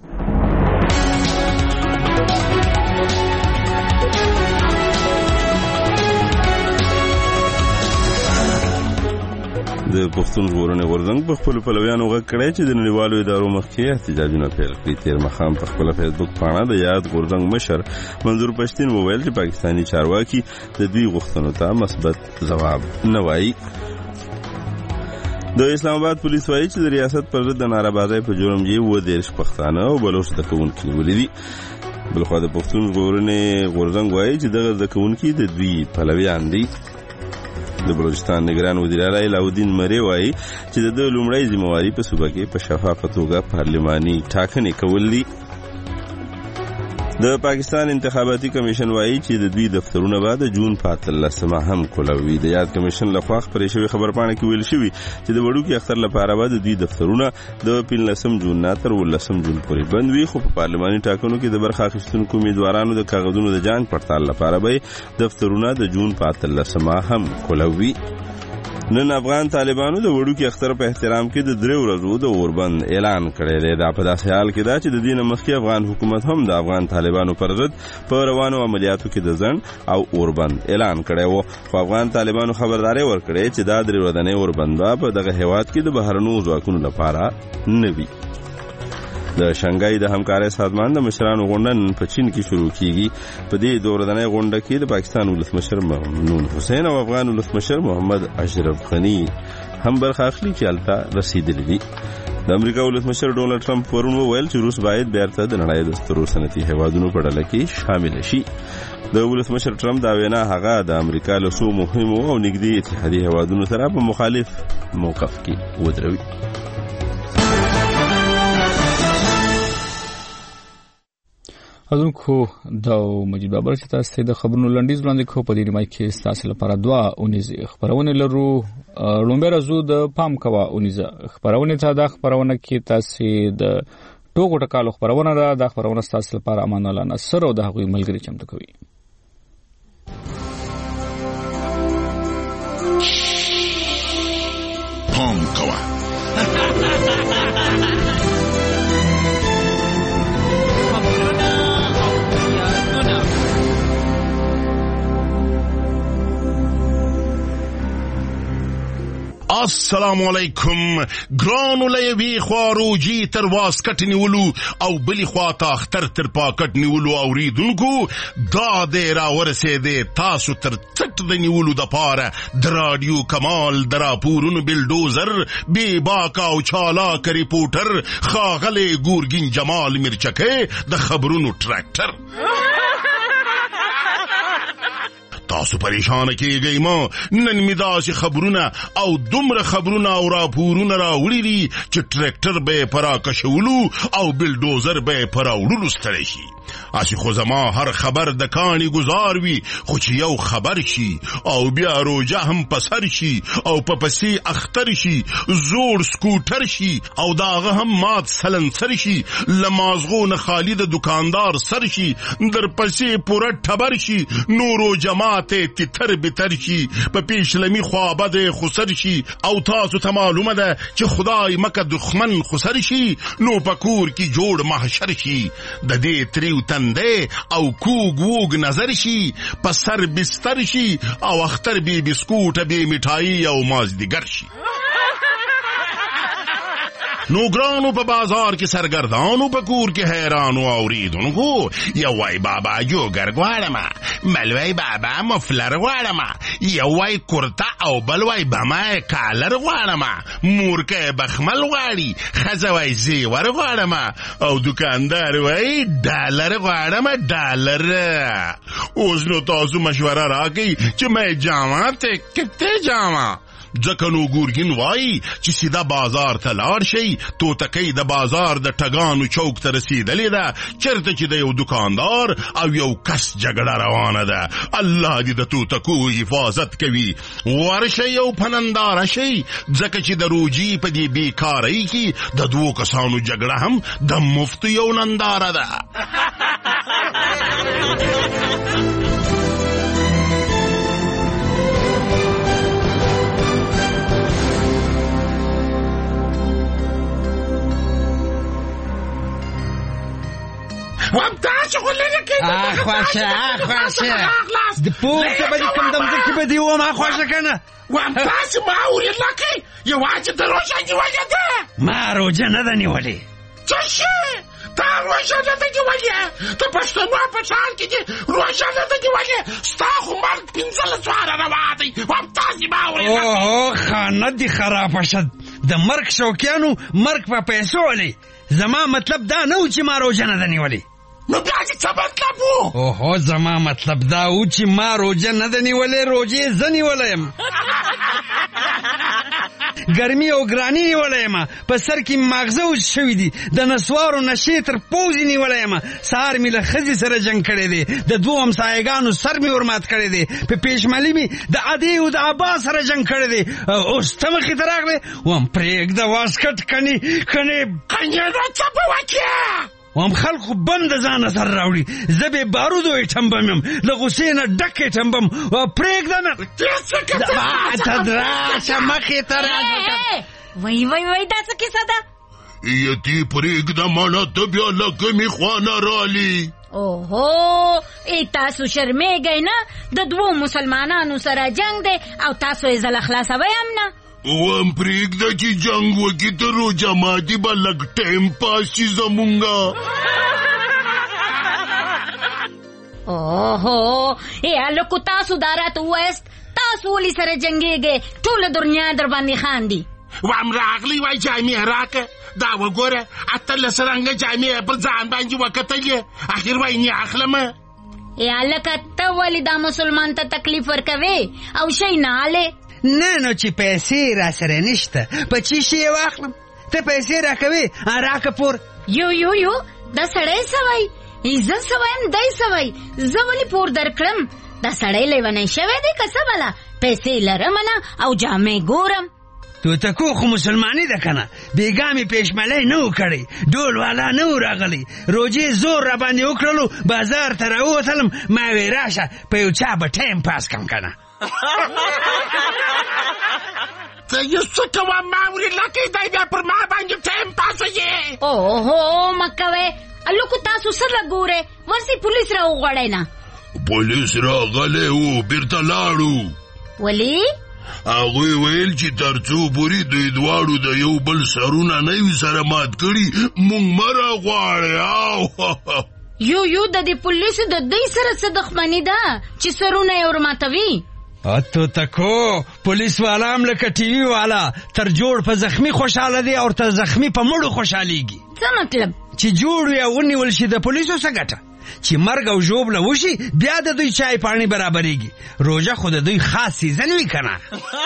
د پښتون ژغورنې غورځنګ په خپل پلویانو غږ کړی چې د نړیوالو ادارو مخکې احتجاجونه پیل کړي. تیر ماښام په خپل فیسبوک پاڼه د یاد غورځنګ مشر منظور پښتين وویل چې پاکستاني چارواکي د دوی غوښتنو ته مثبت ځواب نه وایي. د اسلام آباد پولیس وایي چې د ریاست پر ضد د نارابازۍ په جرم یې 13 پښتانه او بلوچ زده کوونکي نیولي دي. بلخوا د پښتون ژغورنې غورځنګ وایي چې دغه زده کوونکي د دوی پلویان دي. د بلوچستان نگران وزیر اعلی علاؤالدین مري وایي چې د لومړی ذمہواری په صوبه کې په شفافه توګه پارلماني ټاکنې کول دي. د پاکستان انتخاباتي کمیشن وایي چې د دوی دفترونه بعد جون 15 هم کولوي. د یاد کمیشن لخوا خبرې شوی خبرپاڼه کې ویل شوی چې د وړوکي اختر لپاره بعد دوی دفترونه د 15 جون نه تر 19 جون پورې بند وي، خو په پارلماني ټاکنو کې د برخه اخیستونکو امیدوارانو د کاغذونو د جانچ پړتال لپاره به دفترونه د جون 15 هم کولوي. نن افغان طالبانو د وړوکي اختر په احترام کې د 3 ورځو د اوربند اعلان کړی دی. دا په داسې حال کې ده چې د دین مخکې افغان حکومت هم د افغان طالبانو پر ضد په روانو عملیاتو کې د ځنډ او اوربند اعلان کړی و، خو افغان طالبانو خبرداري ورکړې چې دا 3 ورځنی اوربند په دغه هیواد کې د بهرنیو ځواکونو لپاره نه وي. د شنګای د همکارۍ سازمان د مشرانو غونډه په چین کې شروع کیږي. په دې 2 ورځنۍ غونډه کې د پاکستان ولسمشر ممنون حسین او افغان ولسمشر محمد اشرف غنی هم برخه اخلي چې الته رسیدلي دي. د امریکا ولسمشر ډونالد ټرمپ پرون وویل چې روس باید بیرته د نړۍ د سترو صنعتي هیوادونو په ډله کې شامل شي. د ولسمشر ټرمپ دا وینا هغه د امریکا له څو مهمو او نږدې اتحادیې هیوادونو سره په مخالف موقف کې ودروي.
اذنکو دا مجید بابر چې تاسو د خبرونو لنډیز وړاندې کوو. په دې نیمه کې تاسو لپاره 2 اونیزه خبرونه لرو. لومبه راځو د پام کوا اونیزه خبرونه ته. د خبرونه کې تاسو د ټوکو ټکالو خبرونه ده. د خبرونه تاسو لپاره امان الله نصر او د هغوی ملګری چمتو کوي.
پام کوا السلام علیکم. ګرانو لیوی خواروجی تر واسکټ نیولو او بلی خواته اختر تر پاکټ نیولو اوریدونکو دا د را ورسېده تاسو تر چټ د نیولو د پاره د رادیو کمال دراپورونو بلډوزر بی باکا او چالاک ریپورټر خاغلی ګورګین جمال مرچکه د خبرونو ټریکټر. تاسو پریشان کیږئ ما نن می داسې خبرونه او دومره خبرونه او راپورونه راوړي دي چې ټریکټر به پرا کشولو او بلډوزر به پرا وړلو ستړی شي. اسی خو زما هر خبر د کانی گزار وي، خو چې یو خبر شي او بیا روجه هم پسر شي او پپسی اختر شي، زور سکوټر شي او داغه هم مات سلنسر شي، لمازغون خالد دکاندار سر شي، در پسې پورا ټبر شي، نورو جماعت تتر بتر شي، په پیشلمی خوابد خسر شي او تاسو ته معلومه ده چې خدای مکه دښمن خسر شي، نو پکور کی جوړ محشر شي. د دې 3 تریو تنده او کوګ ووګ نظر شي په سر بستر شي او اختر بی بسکوټ بی مټای او مازدیګر شي. نو ګرانو په بازار کې سرګردانو په کور کې حیرانو اوریدونکو یو وای بابا جوګر غواړم بل وای بابا مفلر غواړم یو وای کورتا او بل وای بما کالر غواړم مورکه بخمل غواړي خزه وای زیور غواړم او دکاندار وای ډالر غواړم ډالر. اوس نو تاسو مشوره راکئ چې مې جاما ته کته جاما. ځکه نو ګورګین وای چې سیده بازار ته لاړ شي توتکۍ د بازار د ټګانو چوک ته رسیدلې ده چېرته چې د یو دکاندار او یو کس جګړه روانه ده. الله دې د توتکو حفاظت کوي. ورشئ او پننداره شئ ځکه چې د روجي په دې بیکارۍ کې د 2 کسانو جګړه هم د مفت یو ننداره ده.
وام تاسو ولې کې
خوښه د پوهه به کوم دم ځکه به دی و ما خوښه کنه
وام تاسو ما ورې لکه یو واجه دروځه نیولې ده
ما روزه نه ده نیولې
څه تا روزه نه ده نیولې ته پښتنو په شان کې روزه نه ده نیولې ستا خو مرګ 15 سواره روان دی وام تاسو ما ورې
اوه خانه دي خراب شد د مرګ شوکیانو مرګ په پیسو ولې زما مطلب دا نه و چې ما روزه نه ده نیولې.
نو بیا چې څه مطلب و؟
اوهو زما مطلب دا و چې ما روزه نه ده نیولې روزې زه نیولی یم. ګرمي او ګراني نیولی یم په سر کې ماغزه وچ شوي دي د نسوارو نشې تر پوزې نیولی یم سهار مې له ښځې سره جنګ کړی دی د 2 همسایګانو سر مې ورمات کړی دی په پیشملي مې د ادې او د ابا سره جنګ کړی دی اوس ته مخې ته راغلی وم پرېږده واسکټ کنې
نو څه به وکړې
وام خلقو بم د ځانه سره راوړي زه به بارودو ایټمبم یم له غوسې نه ډک ایټمبم پرېږده نه ته راشه مخې ته راشه.
وای دا څه کیسه ده؟
یتی پرېږده مانا ته بیا له کومې خوا نه رالي.
اوهو تاسو شرمېږئ نه د 2 مسلمانانو سره جنګ دی او تاسو یې زله خلاصوئ هم نه.
وام پرېږده چې جنګ وکړي ته روژه ماتي به لږ ټایم پاس شي زمونږه.
اوهو هلکو تاسو دا راته ووایست تاسو ولې سره جنګېږئ ټوله دنیا در باندې خاندي.
وام راغلی وای جامې راکه دا وګوره 18 رنګه جامې پر ځان باندې وکتلې اخر وای نه اخلمه.
هلکه ته ولې دا مسلمان ته تکلیف ورکوې او شی نه هلې
نه نو چې پیسې را سره نشته په چی شي واخلم ته پیسې راکوې راکه پور.
یو دا سړی سوی زه سویم دی سوی زه ولې پور درکړم دا سړی لیونی شوی دی که څه بله پیسې لرم نه او جامې ګورم.
توتکو خو مسلمانی ده کنه بیګا مې پیشملی نه و کړی ډول والا نه و راغلی روجې زور را باندې وکړلو بازار ته راووتلم ما وی راشه په یو چا به ټایم پاس کم کنه.
ته یو څه کوه ما ورې لکې دی بیا پر ما باندې ټایم پاسوې.
اوهو مه کوئ هلکو تاسو څه له ګورئ ورسې پولیس را وغواړئ نه.
پولیس راغلی و بیرته لاړو.
ولې؟
هغوی ویل چې تر څو پورې دوی دواړو د یو بل سرونه نه وي سره مات کړي مونږ مه راغواړئ.
یو د دې پولیسو د دوی سره څه دښمني ده چې سرونه یې ورماتوي؟
توتکو پولیس والا هم لکه ټي وي والا تر جوړ په زخمی خوشحاله دی او تر زخمی په مړو خوشحالیږي.
څه مطلب؟
چې جوړ وي او ونیول شي د پولیسو څه ګټه چې مرګ او ژوبله وشي بیا د دوی چای پاڼې برابرېږي. روژه خو د دوی خاص سیزن وي کنه.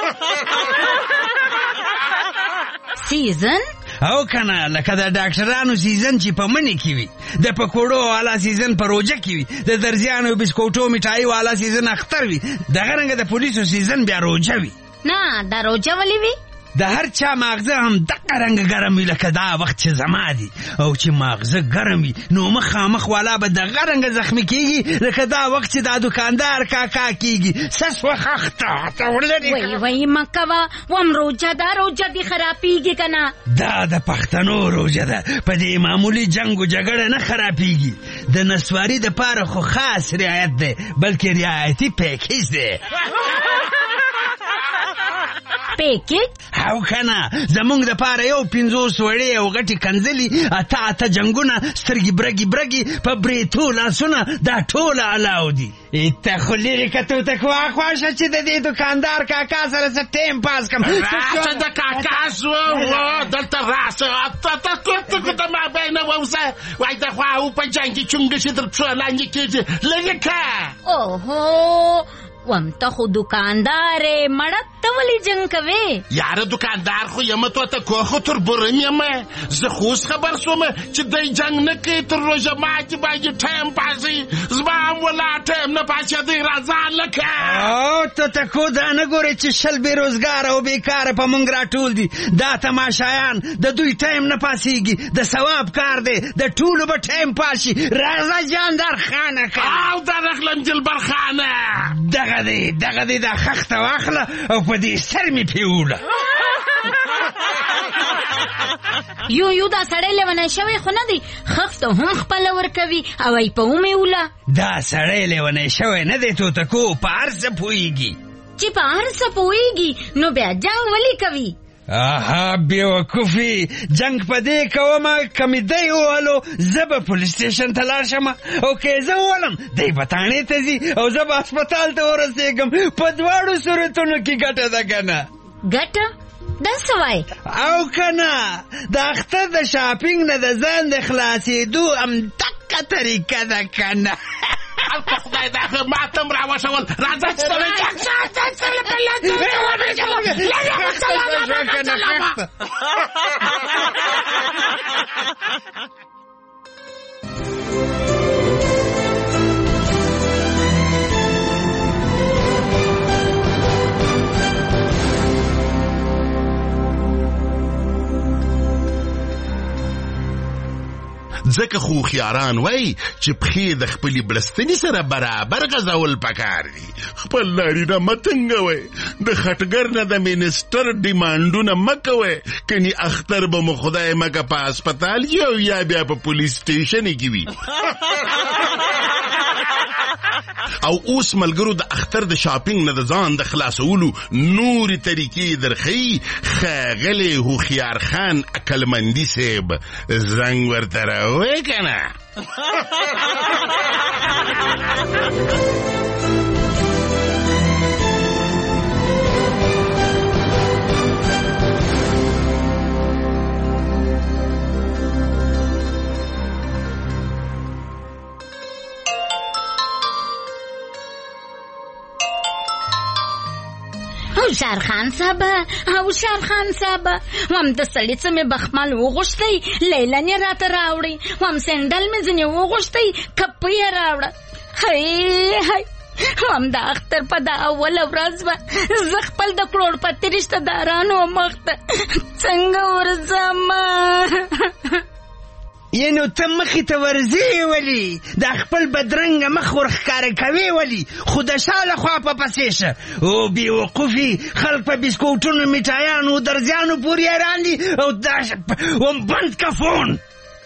سیزن؟
او کنه لکه د ډاکټرانو سیزن چې په منی کې وي د پکوړو والا سیزن په روژه کې وي د درزیانو بسکوټو میټایي والا سیزن اختر وي دغه رنګه د پولیسو سیزن بیا روژه وي.
نه دا روژه ولې وي؟
د هر چا ماغزه هم دغه رنګ ګرم وي لکه دا وخت چې زما دي او چې ماغزه ګرم وي نو مخامخ والا به دغه رنګ زخمي کېږي لکه دا وخت چې دا دکاندار کاکا کېږي سس وخخته ته ورلري
وای مکوه وم روجه دې خرابېږي که نه
دا د پښتنو روجه ده په دې معمولي جنګ و جګړه نه خرابېږي د نسواري دپاره خو خاص رعایت دی بلکې رعایتي پیکیج دی
پیکیج
او کنه زمونږ دپاره یو 50 وړې او غټې کنځلي اته جنګونه سترګې برګې په بریتو لاسونه دا ټوله الاو دي ته خو لرې کتو ته خواشه چې د دې دکاندار کاکا سره څه ټیم پاس کړم
راشه د کاکا شو دلته راشه ته مابینه ووځه وای د خوا او په جنګ کې چونګښې در پښو لاندې کېږي لرې که
اوهو وم ته خو دکاندارې مړه ته ولې جنګ کوې
یاره دکاندار خو یم تو ته کوخو تر برم یم زه خو اوس خبر شوم چې دی جنګ نه کوي تر روژه ماتې باندې ټایم پاسوي زما هم ولا ټایم نه پاڅېدی راځه لکه
او ته تکو دا نه ګورې چې 20 بېروزګاره او بېکاره په مونږ راټول دي دا تماشایان د دوی ټایم نه پاسېږي د ثواب کار دی د ټولو به ټایم پاس شي راځه جاندار خانه که
او درغلم دلبر خانه
دغه دی دا خخته واخله او په دې سر مې پیوله
یو دا سړی لیونی شوی خو نه دی خخته هم خپله ورکوي او ای په ومیوله
دا سړی لیونی شوی نه دی توتکو په هر څه پوهېږي
چې په هر څه پوهېږي نو بیا جنګ ولې کوي
آها بیوقوفي جنگ په دې کومه کمی دی ووهلو زه به پولیس سټیشن ته لاړ شم او که زه وولم دی به تاڼې ته ځي او زه به هسپتال ته ورسېږم په دواړو صورتونو کې ګټه ده که نه
ګټه دا څه وایي
او که نه د اختر د شاپینګ نه د ځان د خلاصېدو همدغه طریقه ده که نه
الکه خدای دا ماتم راوښول راځه چې سره جنګ
ځکه خو خیاران وای چې پخې د خپلې بړستنې سره برابر غځول پکار دي خپل نارینه مه تنګوئ د خټګر نه د منسټر ډیمانډونه مه کوئ کني اختر به مو خدای مکه په هسپتال کې او یا بیا په پولیس سټیشن کې وي او اوس ملګرو د اختر د شاپینګ نه د ځان د خلاصولو نورې طریقې درښیي ښاغلی هوښیار خان عقلمندي صاحب زنګ ورته راووایه که نه
هوښیار خان صاحب وم د سړي څه مې بخمل وغوښتی لیلن یې راته راوړی وم سینډل مې ځینې وغوښتی کپه یې راوړه هی وم د اختر په دا اوله ورځ به زه خپل د کروړپتي رشته دارانو مخ ته څنګه ورځم
نو ته مخې ته ورځې ولي دا خپل بدرنګه مخ ورښکاره کوې ولي خو د شا له خوا په پسې شه او بېوقوفي خلک په بسکوټونو میټایانو درزیانو پورې حیران دي او دا بند که فون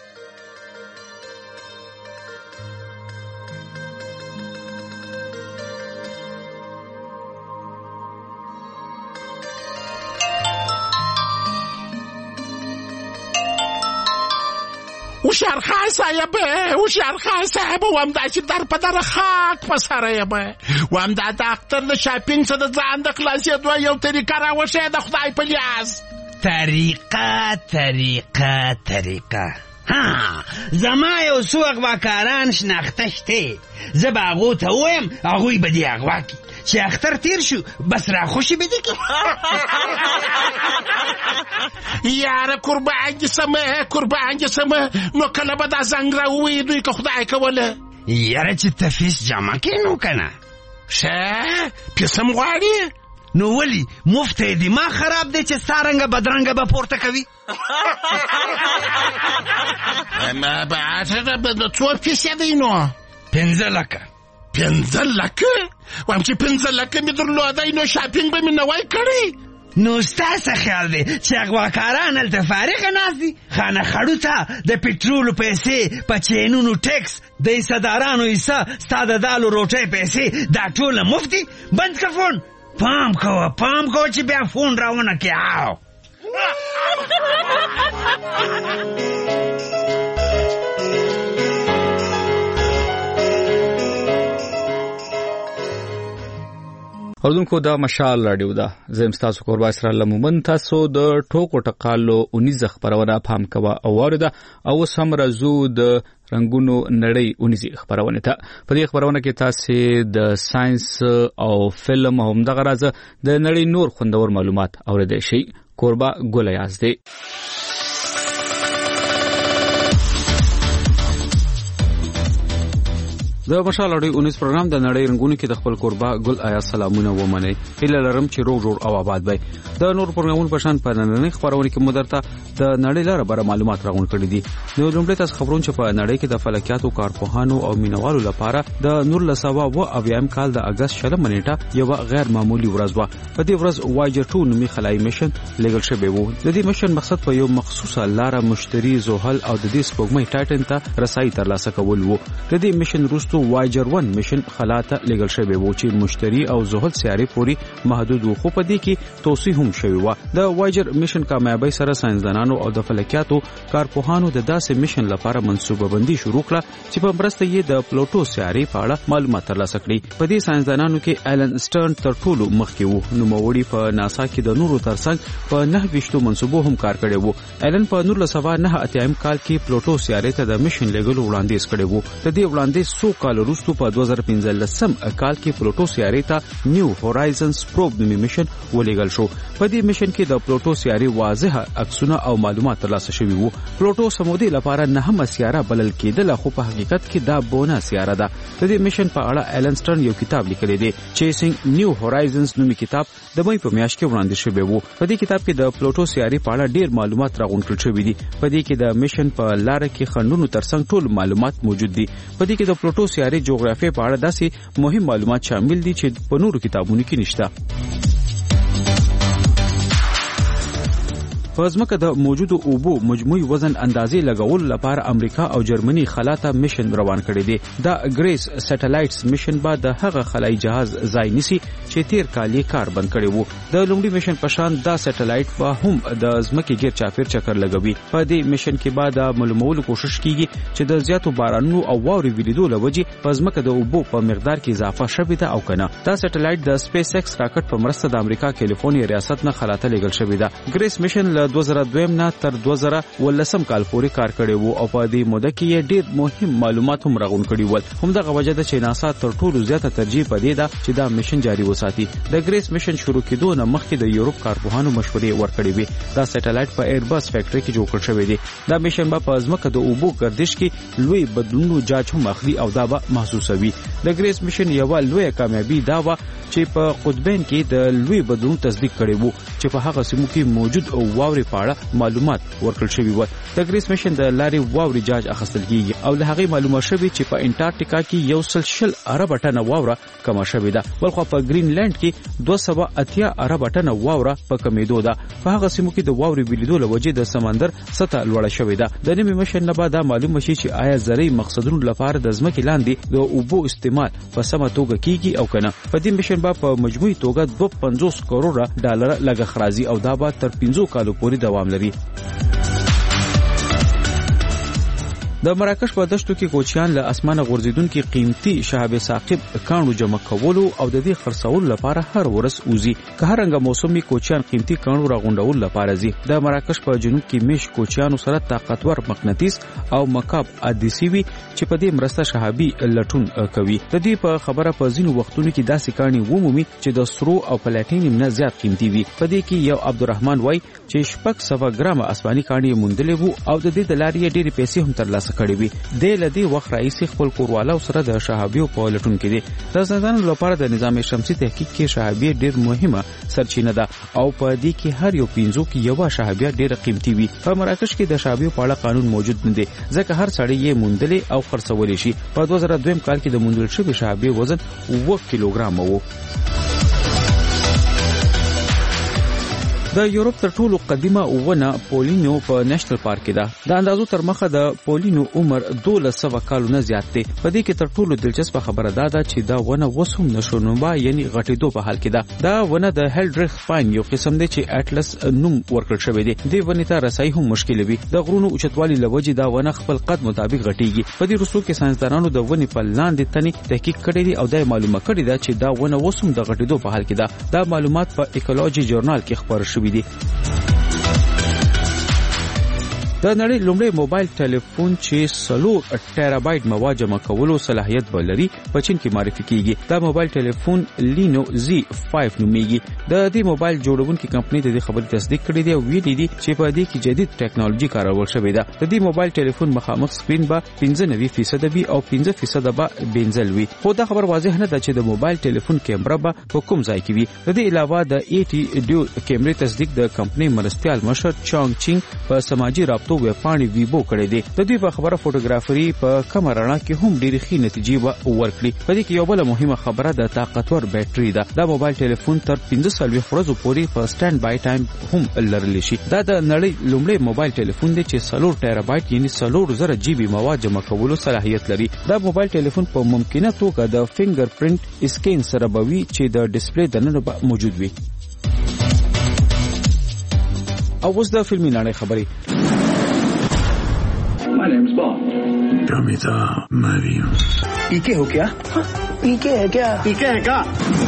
هوښیار خان صاحب وم دا چې در په دره خاک په سره یم وم دا د اختر د شاپینګ څه د ځان د خلاصېدو یو طریقه راوښیه د خدای په لیاز
طریقه زما یو څو اغواکاران شناخته شته زه به هغو ته ووایم هغوی به دې اغوا کړي چې اختر تیر شو بس راخوشي به دې کړي
یاره قربان دې سمه نو کله به دا زنګ راووایي دوی که خدای کوله
یاره چې ته فیس جمع کړې نو که نه
ښه پیس هم غواړي
نو ولی مفت دماغ خراب دی چې ستارنګه بدرنګه به پورته کوي؟
څو پیسې دی نو؟
15 لکه.
15 لکه؟ وایم چې 15 لکه مې درلودی نو شاپینګ به مې نه وای کړی.
نو ستاسو خیال دی چې اغواکاران هلته فارغه ناست دي؟ خانه خړو ته د پټرولو پیسې، په چینونو ټیکس، د حصهدارانو حصه، ستا د دالو روټۍ پیسې، دا ټوله مفت دي؟ بند که فون. پام کوه چې بیا فون راونه کې آو.
اوردونکو دا مشال راډیو ده. زم تاسو کوربا اسرائیل لمومن تاسو د ټوکو ټقالو 19 خبرونه پام کوه او ورده او سم رزو د رنگونو نړۍ 19 خبرونه ته. په دې خبرونه کې تاسو د ساينس او فلم هم دغه راز د نړۍ نور خوندور معلومات اوریدئ شي. کوربا ګل یازدی. د مشال اړې 19 پروګرام د نړۍ رنگونو کې د خپل کوربا ګل آیا سلامونه ومنئ. هیله لرم چې روغ جوړ او آباد وي. د نور پروګرامونو په شان په نننۍ خبرونه کې مدرته د نړۍ لپاره بر معلومات راغون کړی دي. نو لومړی تاسو خبرونه چې په نړۍ کې د فلکیاتو کارپوهانو او مینوالو لپاره د 1990 کال د اگست 6 نیټه یو غیر معمولی ورځ و. په دې ورځ وایجر 2 نومي خلایي میشن لګل شوی و. د دې میشن مقصد په یو مخصوصه لار مشتري زحل او د دې سپوږمۍ ټایټن ته رسایي ترلاسه کول و. د دې میشن وروسته وایجر 1 میشن خلاته لګل شوی و چې مشتري او زحل سیارې پوری محدود و. خو په دې کې توسيع هم شوی و. د وایجر میشن کامیابی سره ساينسدانانو او د فلکیاتو کارپوهانو د داسې میشن لپاره منصوبه بندي شروع کړه چې په مرسته یې د پلوټو سیارې په اړه معلومات ترلاسه کړي. په دې ساينسدانانو کې ایلن سټرن تر ټولو مخکې و. نو موړي په ناسا کې د نورو ترڅنګ په 9 منصوبو هم کار کړی و. ایلن په 1998 کال کې پلوټو سیارې ته د میشن لګولو وړاندیز کړی و. د دې وړاندیز 100 کال وروسته په 2015 کال کې پلوټو سیارې ته نیو هورایزنز پروب نومي میشن ولېږل شو. په دې میشن کې د پلوټو سیارې واضحه عکسونه او معلومات ترلاسه شوي وو. پلوټو سمودي لپاره نهمه سیاره بلل کېدل، خو په حقیقت کې دا بونه سیاره ده. د دې میشن په اړه ایلن سټرن یو کتاب لیکلی دی، چیسینګ نیو هورایزنز نومي کتاب د مې په میاشت کې وړاندې شوی وو. په دې کتاب کې د پلوټو سیارې په اړه ډېر معلومات راغونډ کړل شوي دي. په دې کې د میشن په لار کې خندونو ترڅنګ ټول معلومات موجود دي. په دې کې د پلوټو سیارې جغرافیه په اړه داسې مهم معلومات شامل دي چې په نورو کتابونو کې نشته. په ځمکه د موجودو اوبو مجموعي وزن اندازې لګول لپاره امریکا او جرمني خلاته میشن روان کړی دی. دا ګریس سټلایټس میشن به د هغه خلایي جهاز ځای نیسي چې تیر کال یې کار بند کړی وو. د لومړي میشن په شان دا سټلایټ به هم د ځمکې غیر چاپیر چکر لګوي. په دې میشن کې به د معلومولو کوشش کیږي چې د زیاتو بارانونو او واورې ولیدو لوجې په ځمکه د اوبو په مقدار کې اضافه شوې ده او کنه. دا سټلایټ د سپیس ایکس راکټ په مرسته د امریکا کیلیفورنیا ریاست نه خلاته لګل شوې ده. ګریس میشن 2002 نه تر 2013 کال پورې کار کړی وو او په دې موده کې ډېر مهم معلومات هم راغونډ کړي ول. همدغه وجه ده چې ناسا تر ټولو زیاته ترجیح پدې ده چې دا میشن جاري وساتي. د ګریس میشن شروع کېدو نه مخکې د یورپ کارپوهانو مشورې ورکړې وي. دا سټلایټ په ایربس فیکټري کې جوړ کړل شوی دی. دا میشن به په ځمکه د اوبو گردش کې لوی بدلونونو جاج هم اخلي او دا به محسوسوي. د ګریس میشن یو لوی کامیابی دا و چې په قطبین کې د لوی بدلون تصدیق کړي وو چې په هغه سیمو کې موجود او واوري پاړه معلومات ورکړل شوی و. د ګریس میشن د لارې واوري جاج اخیستل کیږي او له هغه معلومات شوی چې په انټارکټیکا کې 1.6 ارب ټنه واوره کم شوې ده. بلخو په گرینلند کې 280 ارب ټنه واوره په کمیدو ده. په هغه سیمو کې د واوري ولیدو لوجې د سمندر سطح لوړه شوې ده. د نوي میشن نه بعد معلومه شي چې آیا زرعي مقصدونو لپاره د ځمکې لاندې د اوبو استعمال په سمه توګه کیږي او کنه. په دې میشن په مجموعي توګه 250 کروڑ ډالر لګښ راځي او دا به تر 15 کالو پورې دوام لري. د مراکش په دشتو کې کوچیان له اسمانه غورځیدونکو قیمتي شهاب ثاقب کانو جمع کولو او د دې خرڅولو لپاره هر ورځ اوزي. که هر رنګه موسمي کوچیان قیمتي کانو راغونډول لپاره ځي. د مراکش په جنوب کې میش کوچیانو سره طاقتور مقناطیس او مکاب عدسي وي چې په دې مرسته شهابي لټون کوي. د دې په خبره په ځینو وختونو کې داسې کاني ومومي چې د سرو او پلاټینیم نه زیات قیمتي وي. په دې کې یو عبدالرحمن وای چې 600 ګرامه اسماني کاني موندلې وو او د دې د لارې ډېری پیسې هم ترلاسه
ترلاسه کړې وي. د لدی وخت رئیس خپل کوروالو سره د شهابیو په لټون کې دي. د سازمانونو لپاره د نظام شمسي تحقیق کې شهابیه ډیر مهمه سرچینه ده او په دې کې هر یو پینځو کې یو شهابیه ډیر قیمتي وي. په مراکش کې د شهابیو په اړه قانون موجود نه دی ځکه هر سړی یې موندلې او خرڅولې شي. په 2002 کال کې د موندل شوی شهابیه وزن 1 کیلوګرام وو. د یورپ تر ټولو قدیمه ونه پولینو په نېشنل پارک کې ده. د اندازو تر مخه د پولینو عمر 1200 کالونه زیات دی. په دې کې تر ټولو دلچسپه خبره ده چې دا ونه وسوم نشونوبا یعنی غټېدو په حال کې ده. دا ونه د هلډریخ پاین یو قسم دی چې اټلس نوم ورکړل شوی دی. د ونې ته رسایي هم مشکل وي. د غرونو اوچتوالي لوجې دا ونه خپل قد مطابق غټيږي. په دې وروسته کې ساينسدانانو د ونې په لاندې تنې تحقیق کړی دی او دا معلومه کړې ده چې دا ونه وسوم د غټېدو په حال کې ده. دا معلومات په ایکولوژي ژورنال کې خبر شوی دی. د نړۍ لومړی موبایل ټلیفون چې 3 ټیرابایټ مواد جمع کولو صلاحیت ولري په چین کې معرفي کیږي. دا موبایل ټلیفون لینو Z5 نومیږي. د دې موبایل جوړونکو کمپنۍ د دې خبرې تصدیق کړې دی او ویلي دي چې په دې کې جدید ټیکنالوژي کارول شوې ده. د دې موبایل ټلیفون مخامخ سکرین به 95% وي او 5% به بنزل وي. خو دا خبر واضح نه ده چې د موبایل ټلیفون کیمرا به په کوم ځای کې وي. د دې علاوه د 80 ډیول کیمرې تصدیق د کمپنۍ مرستيال مشر چانګ چینګ په سماجی رابطو ویبپاڼې ویبو کړې دي. د دې په خبره فوټوګرافري په کیمرا رڼا کې هم ډېری ښې نتیجې ورکړي. په دې کې یو بل مهمه خبره د طاقتور بیټري ده. دا موبایل ټلیفون تر 45 ورځې پورې په سټاند بای ټایم هم لرلی شي. دا د نړۍ لومړی موبایل ټلیفون دی چې 3 ټیرابایټ یعنی 3000 جی بي مواد جمع کولو صلاحیت لري. دا موبایل ټلیفون په ممکنه توګه د فینګر پرینټ اسکین سره به وي چې د ډسپلی دننه موجود وي. او اوس د فلمي نړۍ خبرې.
My name's Bond. Gamita Mario. पीके हो क्या? पीके है क्या? पीके है क्या?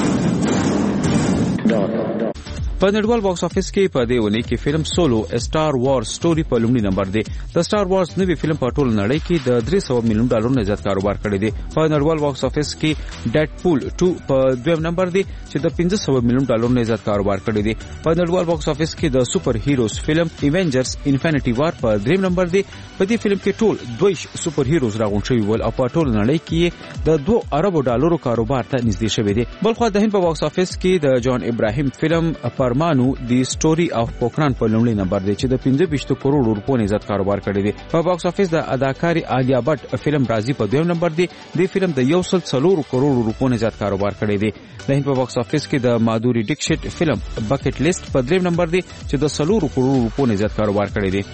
په نړیوال باکس افیس کې په دې ونې کې فلم سولو سٹار وارز سټوري په لومړي نمبر دی. د سٹار وارز نوی فلم په ټول نړۍ کې د $300 ملیون نه زیات کاروبار کړی دی. په نړیوال باکس افیس کې ډیډ پول 2 په دویم نمبر دی چې د $500 ملیون نه زیات کاروبار کړی دی. په نړیوال باکس افیس کې د سپر هیروز فلم ایونجرز انفینټی وار په دریم نمبر دی. په دې فلم کې ټول 2 سپر هیروز راغون شوی ول او په ټول نړۍ کې د $2 ارب کاروبار ته نږدې شوی دی. بلخو د هند په باکس افیس کې د جان ابراهیم فلم پرمانو دی سټوري اف پوکران په لومړي نمبر دی چې د 25 کروڑ روپو نه زیات کاروبار کړی دی. په باکس افیس د اداکاری آلیا بټ فلم رازي په دویم نمبر دی. د فلم د 1.4 کروڑ روپو نه زیات کاروبار کړی دی. د هند په باکس افیس کې د مادوري ډیکشت فلم بکټ لیست په دریم نمبر دی چې د 4 کروڑ روپو نه زیات کاروبار کړی دی.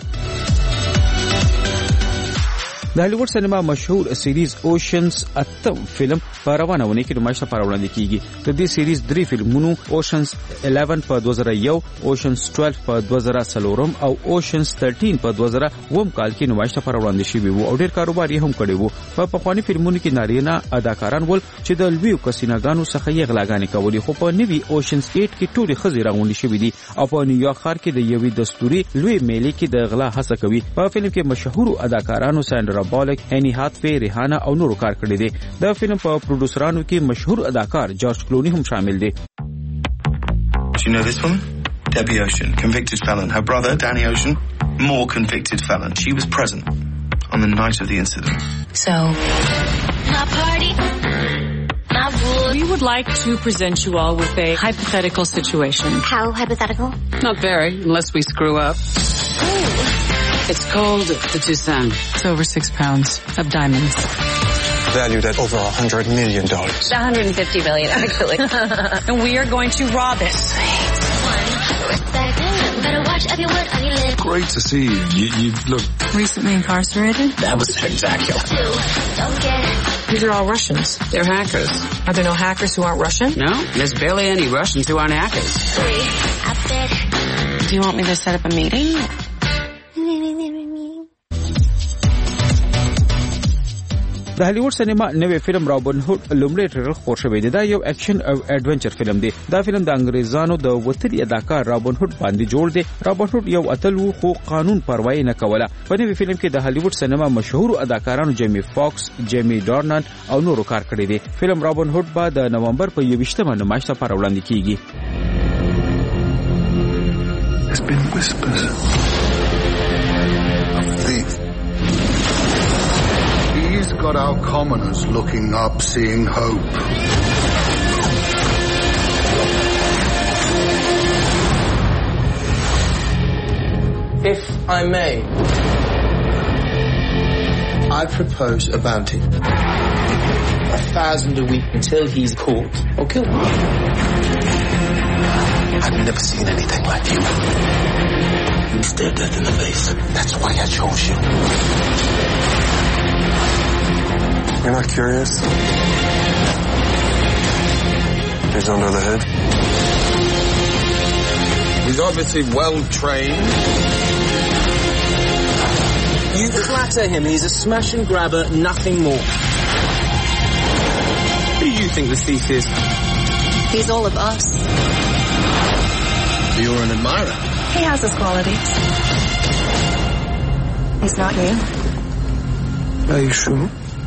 د هالیوډ سینما مشهور سیریز اوشنز 8 فلم په روانه ونې کې نمایش لپاره وړاندې کیږي. د دې سیریز 3 فلمونو اوشنز 11 په 2001، اوشنز 12 په 2004 او اوشنز 13 په 2009 کال کې نمایش لپاره وړاندې شوی وو او ډیر کاروبار یې هم کړی وو. په پخوانی فلمونو کې نارینه اداکاران ول چې د لوی کسیناګانو څخه یې غلاګانې کولې، خو په نوي اوشنز 8 کې ټول خزي راغونډې شوې دي او په نیویارک ښار کې د یوې دستوري لوی میلې کې د غلا هڅه کوي. په فلم کې مشهور اداکارانو ساندرا بالک، هنی هاتوی، ریحانا او نورو کار کړی دی. د فلم په پروډوسرانو کې مشهور اداکار جارج کلونی هم شامل دی.
Do you know this woman? Debbie Ocean, convicted felon. Her brother, Danny Ocean, more convicted felon. She was present on the night of the incident.
So, my party, my rules.
We would like to present you all with a hypothetical situation.
How hypothetical?
Not very, unless we screw up. It's called the Toussaint. It's over 6 pounds of diamonds.
Valued at over $100 million.
$150 million, actually.
And we are going to rob it.
Great to see you. You look
recently incarcerated.
That was spectacular.
These are all Russians. They're hackers. Are there no hackers who aren't Russian?
No, there's barely any Russians who aren't hackers.
Do you want me to set up a meeting?
د هالیوډ سینما نوې فلم رابن هود لومړی ټریلر خپور شوی دی. دا یو اکشن او ایڈونچر فلم دی. دا فلم د انګریزانو د وتري اداکار رابن هود باندې جوړ دی. رابن هود یو اتل وو خو قانون پروا نه کوله. په نوې فلم کې د هالیوډ سینما مشهور اداکارانو جیمی فاکس، جیمی ډارنن او نورو کار کړی دی. فلم رابن هود به د نومبر په 21 نمایش لپاره وړاندې کیږي.
There's been whispers of thief.
got our commoners looking up, seeing hope.
If I may, I propose a bounty. 1,000 a week until he's caught or killed.
I've never seen anything like you. You stare death in the face. That's why I chose you.
You're not curious? He's under the hood.
He's obviously well trained.
You flatter him. He's a smash and grabber, nothing more. Who do you think the thief is?
He's all of us.
You're an admirer.
He has his qualities. He's not you.
Are you sure?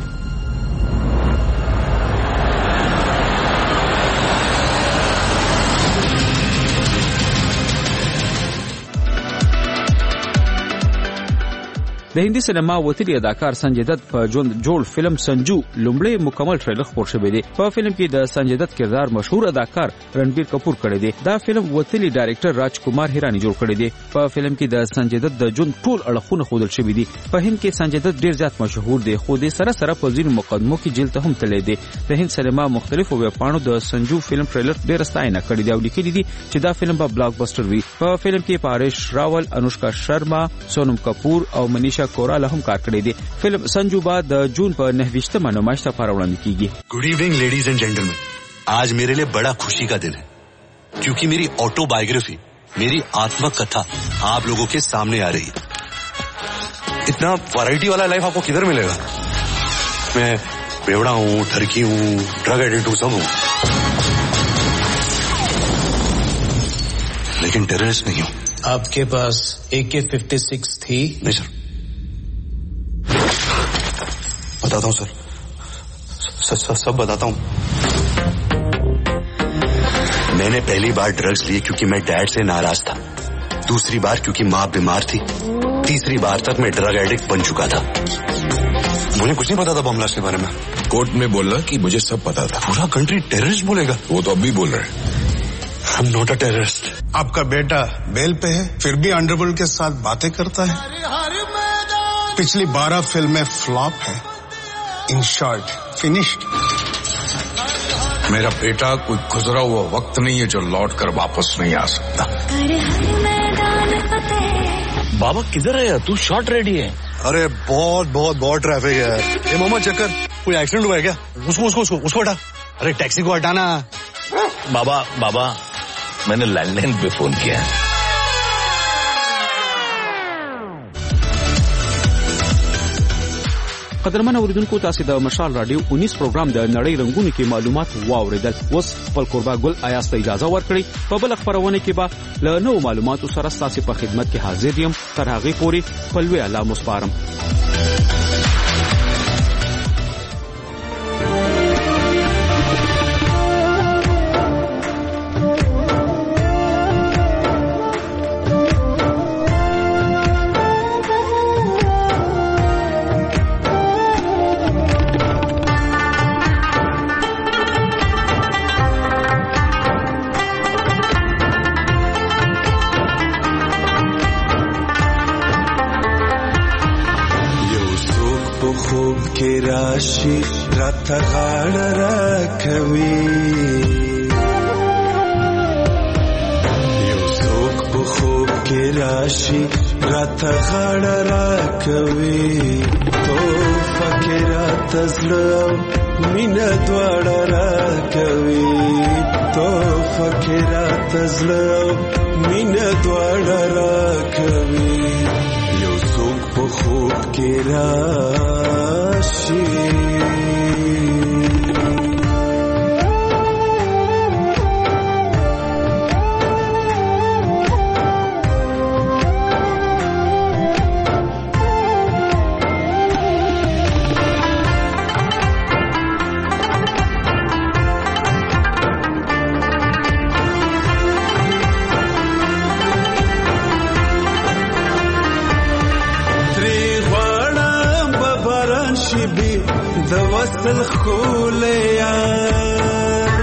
د هندي سینما وتلی اداکار Sanjay دت په ژوند جوړ فلم سنجو لومړی مکمل ټریلر خپور شوی دی. په فلم کې د Sanjay دت کردار مشهور اداکار رنبیر کپور کړی دی. دا فلم وتلی ډایریکټر راج کمار هیرانی جوړ کړی دی. په فلم کې د Sanjay دت د ژوند ټول اړخونه ښودل شوی دي. په هند کې Sanjay دت ډیر زیات مشهور دی، خو د سره سره په ځینو مقدمو کې جیل ته هم تللی دی. د هند سینما مختلفو ویبپاڼو د سنجو فلم ټریلر ډیر ستاینه کړې دی او لیکلي دي چې دا فلم به بلاک بسټر وي. په فلم کې پاریش راول، انوشکا شرما، سونم کپور او منیشا کورالا هم کار کړی دی. فلم سنجو با د جون په 9 نمائش ته وړاندې کیږي.
Good evening ladies and gentleman, आज मेरे लिए बड़ा खुशी का दिन है क्योंकि मेरी ऑटोबायोग्राफी, मेरी आत्मकथा आप लोगों के सामने आ रही है. इतना वैरायटी वाला लाइफ आपको किधर मिलेगा? मैं बेवड़ा हूँ, ठरकी हूँ, ड्रग एडिक्ट हूँ, सब हूँ, लेकिन टेररिस्ट नहीं हूँ.
आपके पास AK-56 थी?
नहीं सर. बताता हूँ सर, सब बताता हूँ. मैंने पहली बार ड्रग्स लिए क्योंकि मैं डैड से नाराज था, दूसरी बार क्योंकि माँ बीमार थी, तीसरी बार तक मैं ड्रग एडिक्ट बन चुका था. मुझे कुछ नहीं पता था बम ब्लास्ट के बारे में.
कोर्ट में बोलना कि मुझे सब पता था.
पूरा कंट्री टेररिस्ट बोलेगा.
वो तो अब भी बोल रहे हैं.
I'm not a terrorist.
आपका बेटा बेल पे है, फिर भी अंडरवर्ल्ड के साथ बातें करता है. पिछली 12 फिल्में फ्लॉप है. In short finished.
मेरा बेटा कोई गुजरा हुआ वक्त नहीं है जो लौट कर वापस नहीं आ सकता.
बाबा किधर है? तू शॉर्ट रेडी है? अरे बहुत ट्रैफिक है. ये मोहम्मद चक्कर, कोई एक्सीडेंट हुआ है क्या? उसको हटा. अरे टैक्सी को हटाना.
बाबा मैंने लैंडलाइन पे फोन किया.
قدرمن اوریدونکو تاسو د مشال رادیو 19 پروګرام د نړۍ رنگونو کې معلومات واوریدل. اوس خپل قربا ګل آیاس ته اجازه ورکړئ. په بل خبرونه کې به له نوو معلوماتو سره تاسو په خدمت کې حاضر یم. تر هغه پورې خپل وی الله مسپارم.
راشي راته غاړه راکوي یو څوک په خوب کې راشي راته غاړه راکوي توفه کې راته زړه مینه دواړه راکوي توفه کې راته زړه مینه دواړه راکوي یو څوک په خوب کې راشي وصل خولې یار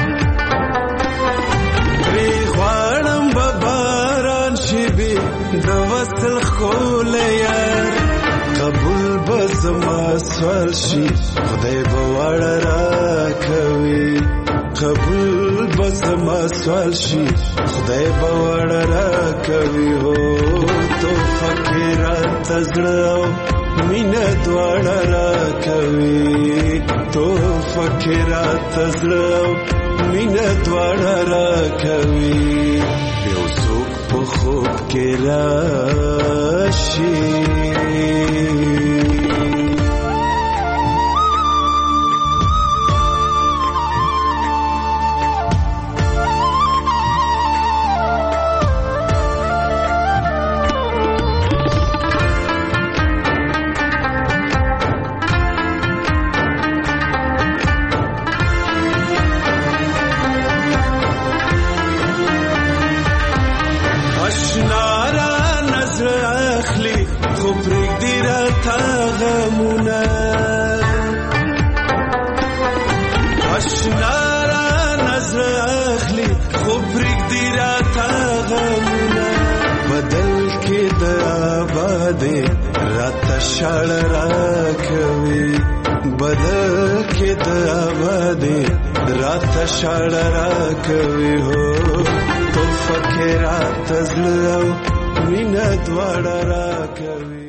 پرې غواړم به باران شي بې د وصل خولې یار قبول به زما سوال شي خدای به واړه راکوي قبول به زما سوال شي خدای به واړه راکوي هو تحفه کې راته زړه مینه دواړه راکوي تحفه کې راته زړه مینه دواړه راکوي یو څوک په خوب کې راشي شړ راکوي بدل کې د آبادې رات شړ راکوي هو تو فکرات زلو مینه دواړه راکوي